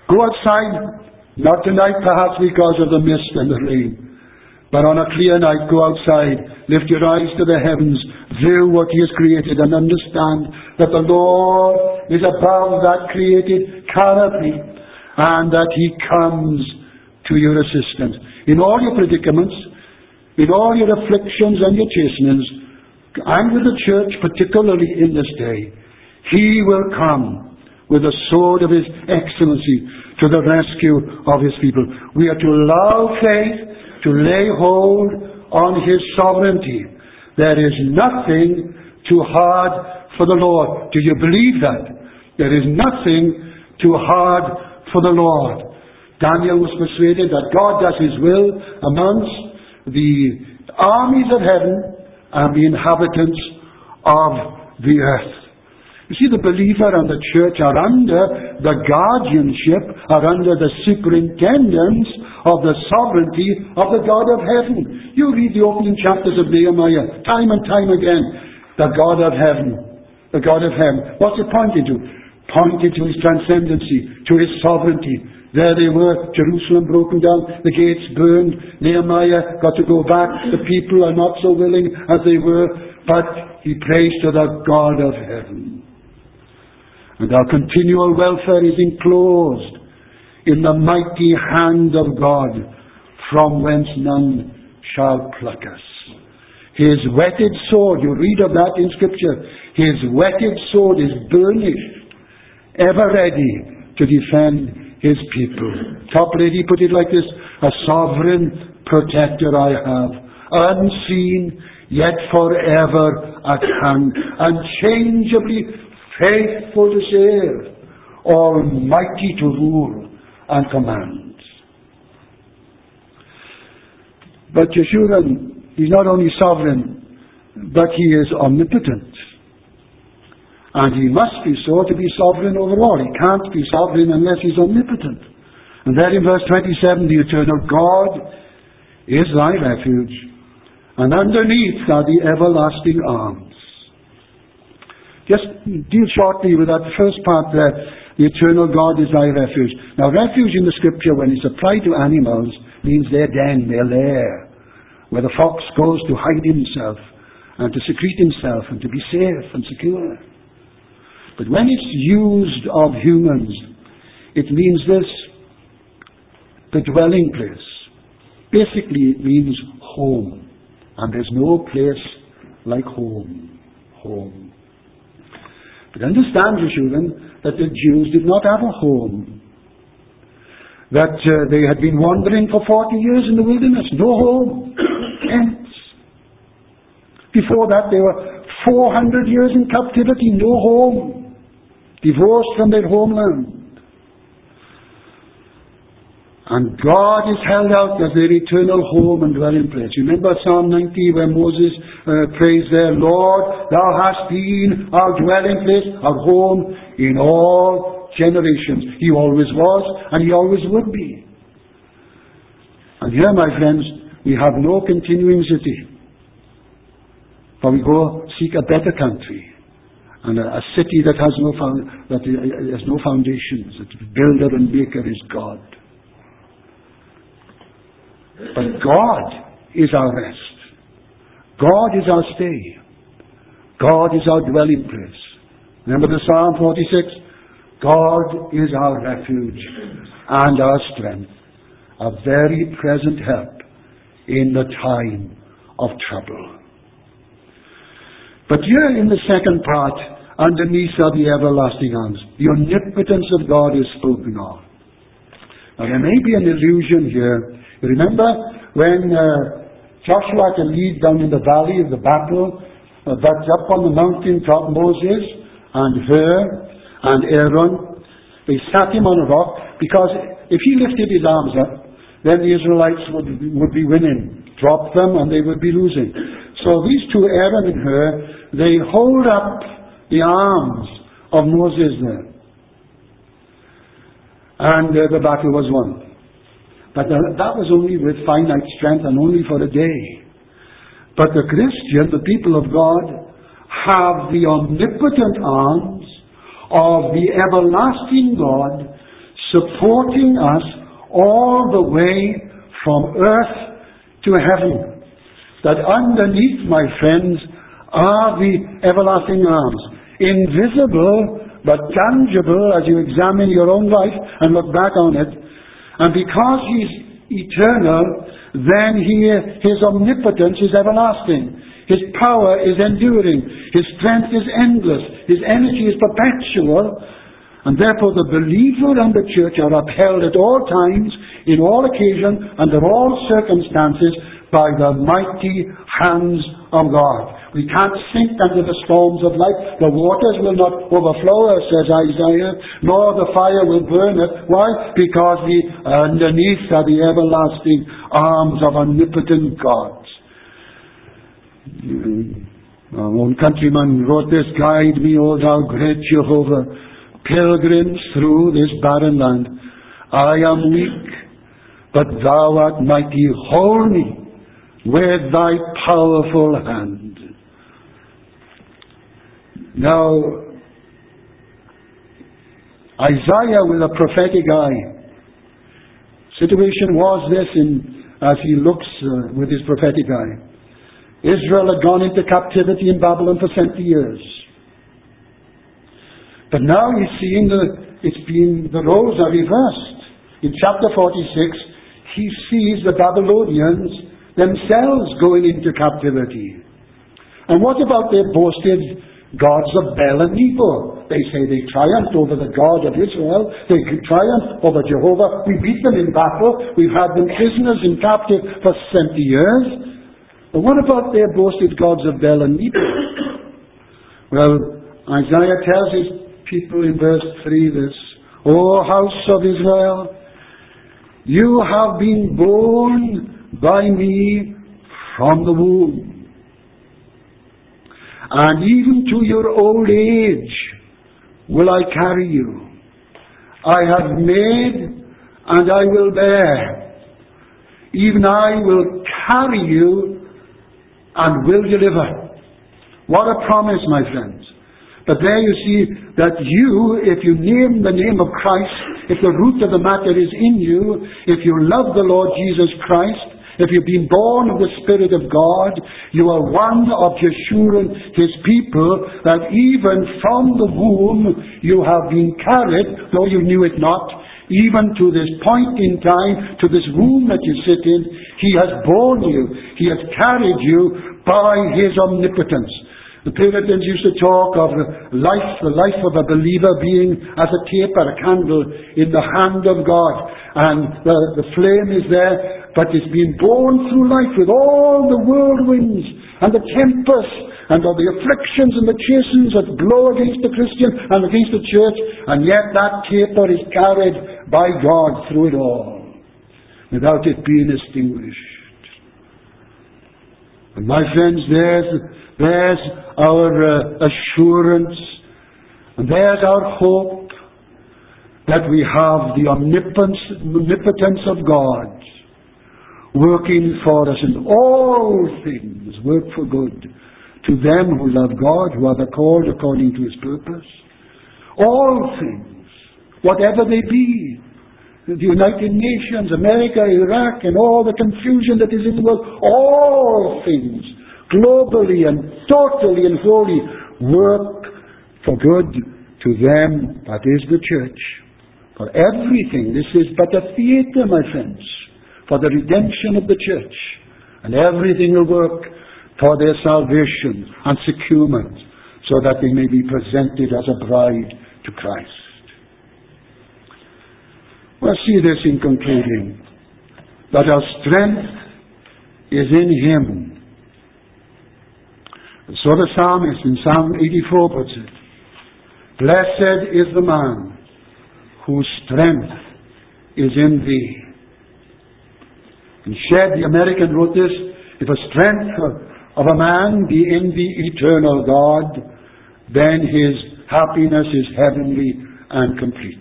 [SPEAKER 1] Go outside, not tonight perhaps because of the mist and the rain, but on a clear night, go outside, lift your eyes to the heavens, view what He has created, and understand that the Lord is above that created canopy, and that He comes to your assistance. In all your predicaments, in all your afflictions and your chastenings, and with the church, particularly in this day, He will come with the sword of His excellency to the rescue of His people. We are to allow faith to lay hold on His sovereignty. There is nothing too hard for the Lord. Do you believe that? There is nothing too hard for the Lord. Daniel was persuaded that God does His will amongst the armies of heaven and the inhabitants of the earth. You see, the believer and the church are under the guardianship, are under the superintendence of the sovereignty of the God of heaven. You read the opening chapters of Nehemiah, time and time again. The God of heaven. The God of heaven. What's it pointing to? Pointing to His transcendency, to His sovereignty. There they were, Jerusalem broken down, the gates burned, Nehemiah got to go back, the people are not so willing as they were, but he prays to the God of heaven. And our continual welfare is enclosed in the mighty hand of God, from whence none shall pluck us. His whetted sword, you read of that in Scripture, His whetted sword is burnished, ever ready to defend His people. Top lady put it like this: a sovereign protector I have, unseen, yet forever at hand, unchangeably faithful to save, almighty to rule and command. But Yeshua, He's not only sovereign, but He is omnipotent. And He must be so to be sovereign over all. He can't be sovereign unless He's omnipotent. And there in verse twenty-seven, the eternal God is thy refuge, and underneath are the everlasting arms. Just deal shortly with that first part there. The eternal God is thy refuge. Now, refuge in the Scripture, when it's applied to animals, means their den, their lair, where the fox goes to hide himself and to secrete himself and to be safe and secure. But when it's used of humans, it means this: the dwelling place. Basically, it means home. And there's no place like home. Home. But understand, Yeshua, that the Jews did not have a home. That uh, they had been wandering for forty years in the wilderness. No home. Tents. Before that, they were four hundred years in captivity. No home. Divorced from their homeland. And God is held out as their eternal home and dwelling place. Remember Psalm ninety, where Moses uh, prays there, Lord, Thou hast been our dwelling place, our home in all generations. He always was, and He always would be. And here, my friends, we have no continuing city. For we go seek a better country, and a, a city that has no found, that has no foundations. Its builder and maker is God. But God is our rest. God is our stay. God is our dwelling place. Remember the Psalm forty-six? God is our refuge and our strength, a very present help in the time of trouble. But here in the second part, underneath are the everlasting arms. The omnipotence of God is spoken of. Now there may be an illusion here. Remember when uh, Joshua had to lead down in the valley of the battle, uh, but up on the mountain top Moses and Hur and Aaron, they sat him on a rock, because if he lifted his arms up, then the Israelites would, would be winning. Drop them and they would be losing. So these two, Aaron and Hur, they hold up the arms of Moses there. And uh, the battle was won. But that was only with finite strength and only for a day. But the Christian, the people of God, have the omnipotent arms of the everlasting God supporting us all the way from earth to heaven. That underneath, my friends, are the everlasting arms. Invisible, but tangible as you examine your own life and look back on it. And because He's eternal, then he, His omnipotence is everlasting. His power is enduring. His strength is endless. His energy is perpetual. And therefore the believer and the church are upheld at all times, in all occasions, under all circumstances, by the mighty hands of God. We can't sink under the storms of life. The waters will not overflow us, says Isaiah, nor the fire will burn it. Why? Because the underneath are the everlasting arms of omnipotent God. Our own countryman wrote this, "Guide me, O thou great Jehovah, pilgrims through this barren land. I am weak, but thou art mighty. Hold me with thy powerful hand." Now, Isaiah with a prophetic eye. Situation was this in, as he looks uh, with his prophetic eye. Israel had gone into captivity in Babylon for seventy years. But now he's seeing that it's been, the roles are reversed. In chapter forty-six, he sees the Babylonians themselves going into captivity. And what about their boasted gods of Bel and Nebo? They say they triumphed over the God of Israel. They triumphed over Jehovah. We beat them in battle. We've had them prisoners in captive for seventy years. But what about their boasted gods of Bel and Nebo? Well, Isaiah tells his people in verse three this, "O house of Israel, you have been born by me from the womb, and even to your old age will I carry you. I have made and I will bear. Even I will carry you and will deliver." What a promise, my friends. But there you see that you, if you name the name of Christ, if the root of the matter is in you, if you love the Lord Jesus Christ, if you've been born of the Spirit of God, you are one of Jeshurun, His people, that even from the womb you have been carried, though you knew it not, even to this point in time, to this room that you sit in. He has borne you. He has carried you by His omnipotence. The Puritans used to talk of life, the life of a believer being as a taper, a candle in the hand of God. And the, the flame is there, but it's been borne through life with all the whirlwinds and the tempests and all the afflictions and the chastens that blow against the Christian and against the church. And yet that taper is carried by God through it all, without it being extinguished. And my friends, there's, there's our uh, assurance, and there's our hope that we have the omnipotence, omnipotence of God working for us, and all things work for good to them who love God, who are the called according to His purpose. All things, whatever they be, the United Nations, America, Iraq, and all the confusion that is in the world, all things, globally and totally and wholly, work for good to them, that is the church. For everything, this is but a theatre, my friends, for the redemption of the church. And everything will work for their salvation and securement, so that they may be presented as a bride to Christ. We'll see this in concluding, that our strength is in Him. And so the psalmist in Psalm eighty-four puts it, "Blessed is the man whose strength is in Thee." And Shedd, the American, wrote this, "If the strength of a man be in the eternal God, then his happiness is heavenly and complete."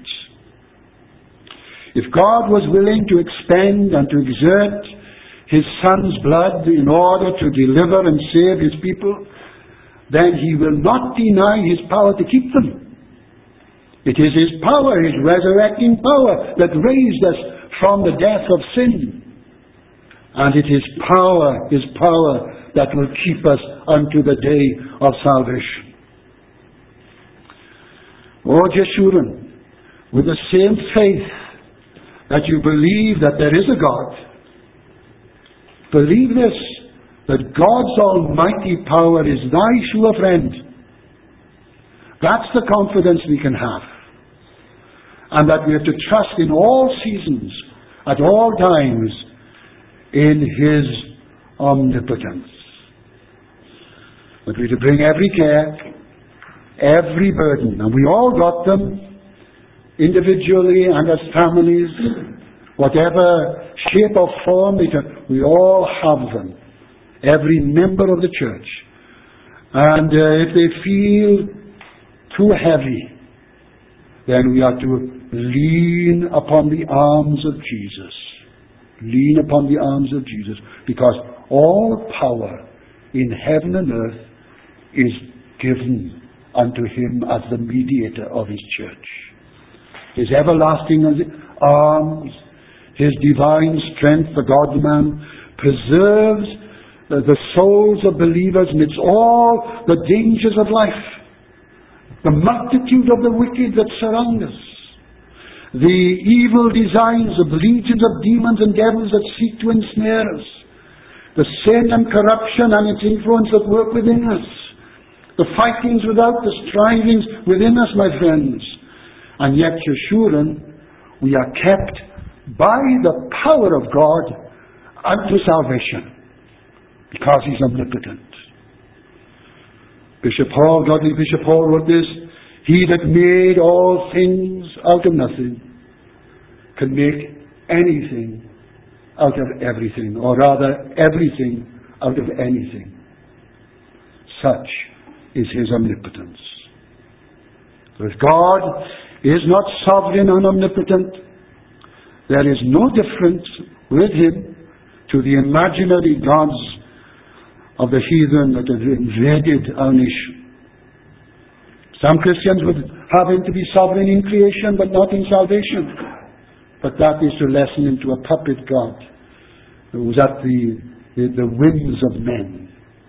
[SPEAKER 1] If God was willing to expend and to exert His Son's blood in order to deliver and save His people, then He will not deny His power to keep them. It is His power, His resurrecting power, that raised us from the death of sin. And it is power, His power, that will keep us unto the day of salvation. Oh, Jeshurun, with the same faith that you believe that there is a God, believe this, that God's almighty power is thy sure friend. That's the confidence we can have. And that we have to trust in all seasons, at all times, in His omnipotence. But we're to bring every care, every burden, and we all got them, individually and as families, whatever shape or form, we all have them. Every member of the church. And uh, if they feel too heavy, then we are to lean upon the arms of Jesus. Lean upon the arms of Jesus. Because all power in heaven and earth is given unto Him as the mediator of His church. His everlasting arms, His divine strength, the God-man, preserves the souls of believers amidst all the dangers of life, the multitude of the wicked that surround us, the evil designs of legions of demons and devils that seek to ensnare us, the sin and corruption and its influence that work within us, the fightings without, the strivings within us, my friends. And yet, Jeshurun, we are kept by the power of God unto salvation. Because He's omnipotent. Bishop Hall, godly Bishop Hall wrote this: He that made all things out of nothing can make anything out of everything, or rather everything out of anything. Such is His omnipotence. So if God is not sovereign and omnipotent, there is no difference with Him to the imaginary gods of the heathen that have invaded our nation. Some Christians would have Him to be sovereign in creation but not in salvation. But that is to lessen Him to a puppet God who is at the, the, the whims of men.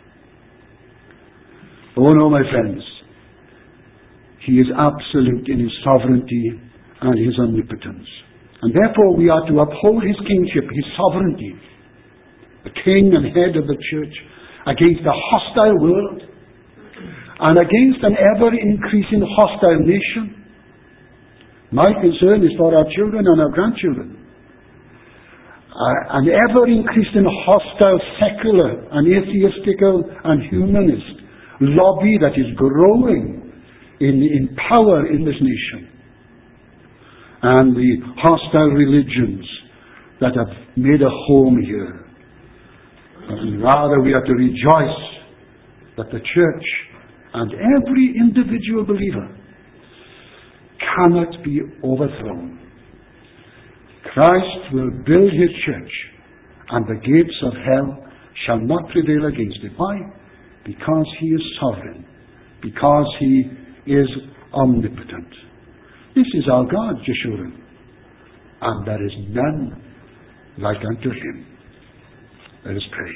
[SPEAKER 1] Oh no, my friends. He is absolute in His sovereignty and His omnipotence. And therefore we are to uphold His kingship, His sovereignty, the king and head of the church, against a hostile world and against an ever-increasing hostile nation. My concern is for our children and our grandchildren. Uh, an ever-increasing hostile secular and atheistical and humanist lobby that is growing in, in power in this nation. And the hostile religions that have made a home here. And rather we are to rejoice that the church and every individual believer cannot be overthrown. Christ will build His church, and the gates of hell shall not prevail against it. Why? Because He is sovereign. Because He is omnipotent. This is our God, Jeshurun. And there is none like unto Him. Let us pray.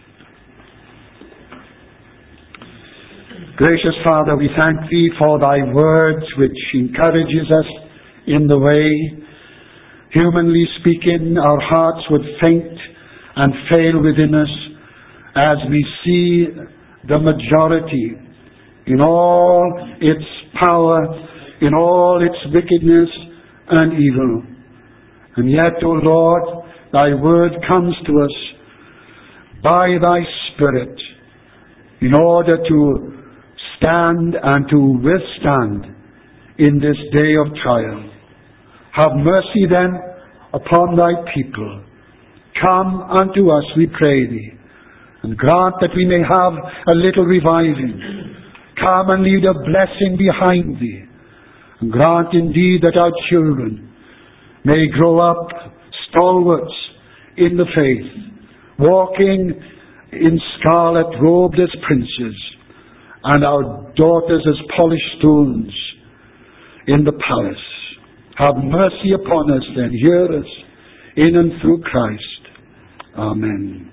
[SPEAKER 1] Gracious Father, we thank Thee for Thy words which encourages us in the way. Humanly speaking, our hearts would faint and fail within us as we see the majority in all its power, in all its wickedness and evil. And yet, O Lord, Thy word comes to us by Thy Spirit in order to stand and to withstand in this day of trial. Have mercy then upon Thy people. Come unto us, we pray Thee, and grant that we may have a little reviving. Come and leave a blessing behind Thee, and grant indeed that our children may grow up stalwarts in the faith, walking in scarlet robed as princes, and our daughters as polished stones, in the palace. Have mercy upon us, then. Hear us in and through Christ. Amen.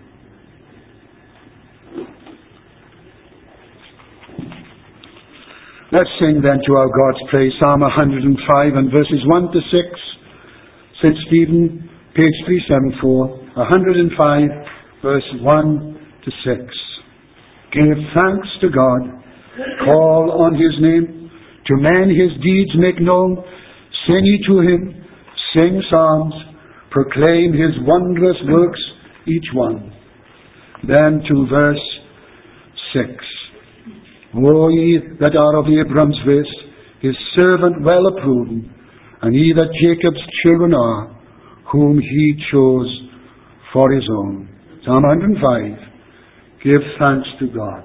[SPEAKER 1] Let's sing then to our God's praise, Psalm one hundred five and verses one to six. Saint Stephen, page three seventy-four, one hundred five, verse one to six. Give thanks to God, call on His name, to men His deeds make known. Sing ye to Him, sing psalms, proclaim His wondrous works, each one. Then to verse six. Woe ye that are of Abram's race, his servant well approved, and ye that Jacob's children are, whom He chose for His own. Psalm one hundred five. Give thanks to God.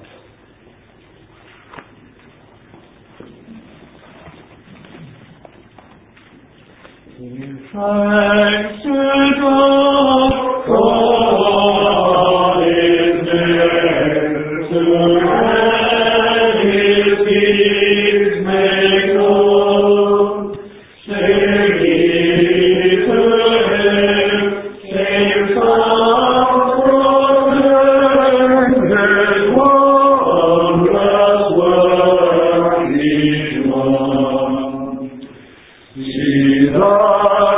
[SPEAKER 2] Give thanks to God, God is there to let His deeds make known. Sing ye to Him, sing songs, proclaim His wondrous work, each one. See the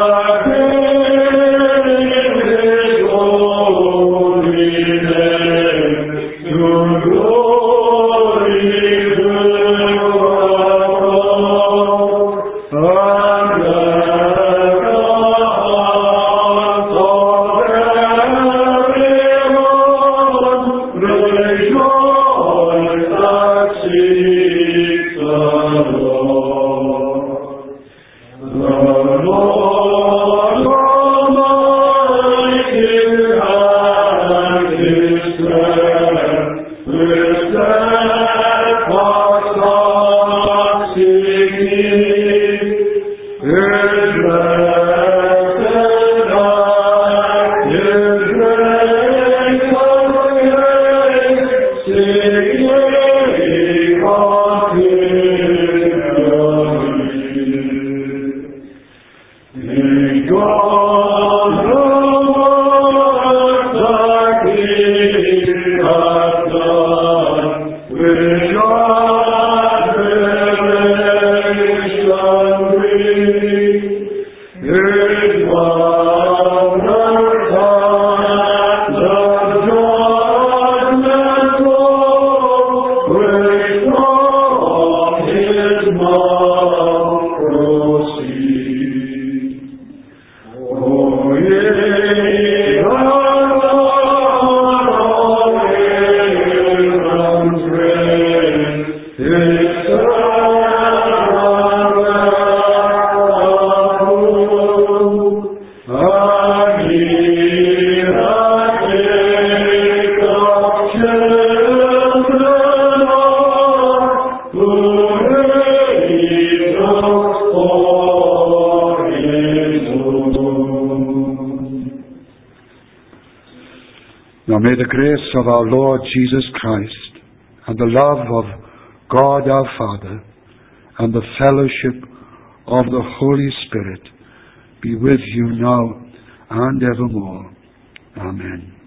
[SPEAKER 1] Now may the grace of our Lord Jesus Christ, and the love of God our Father, and the fellowship of the Holy Spirit be with you now and evermore. Amen.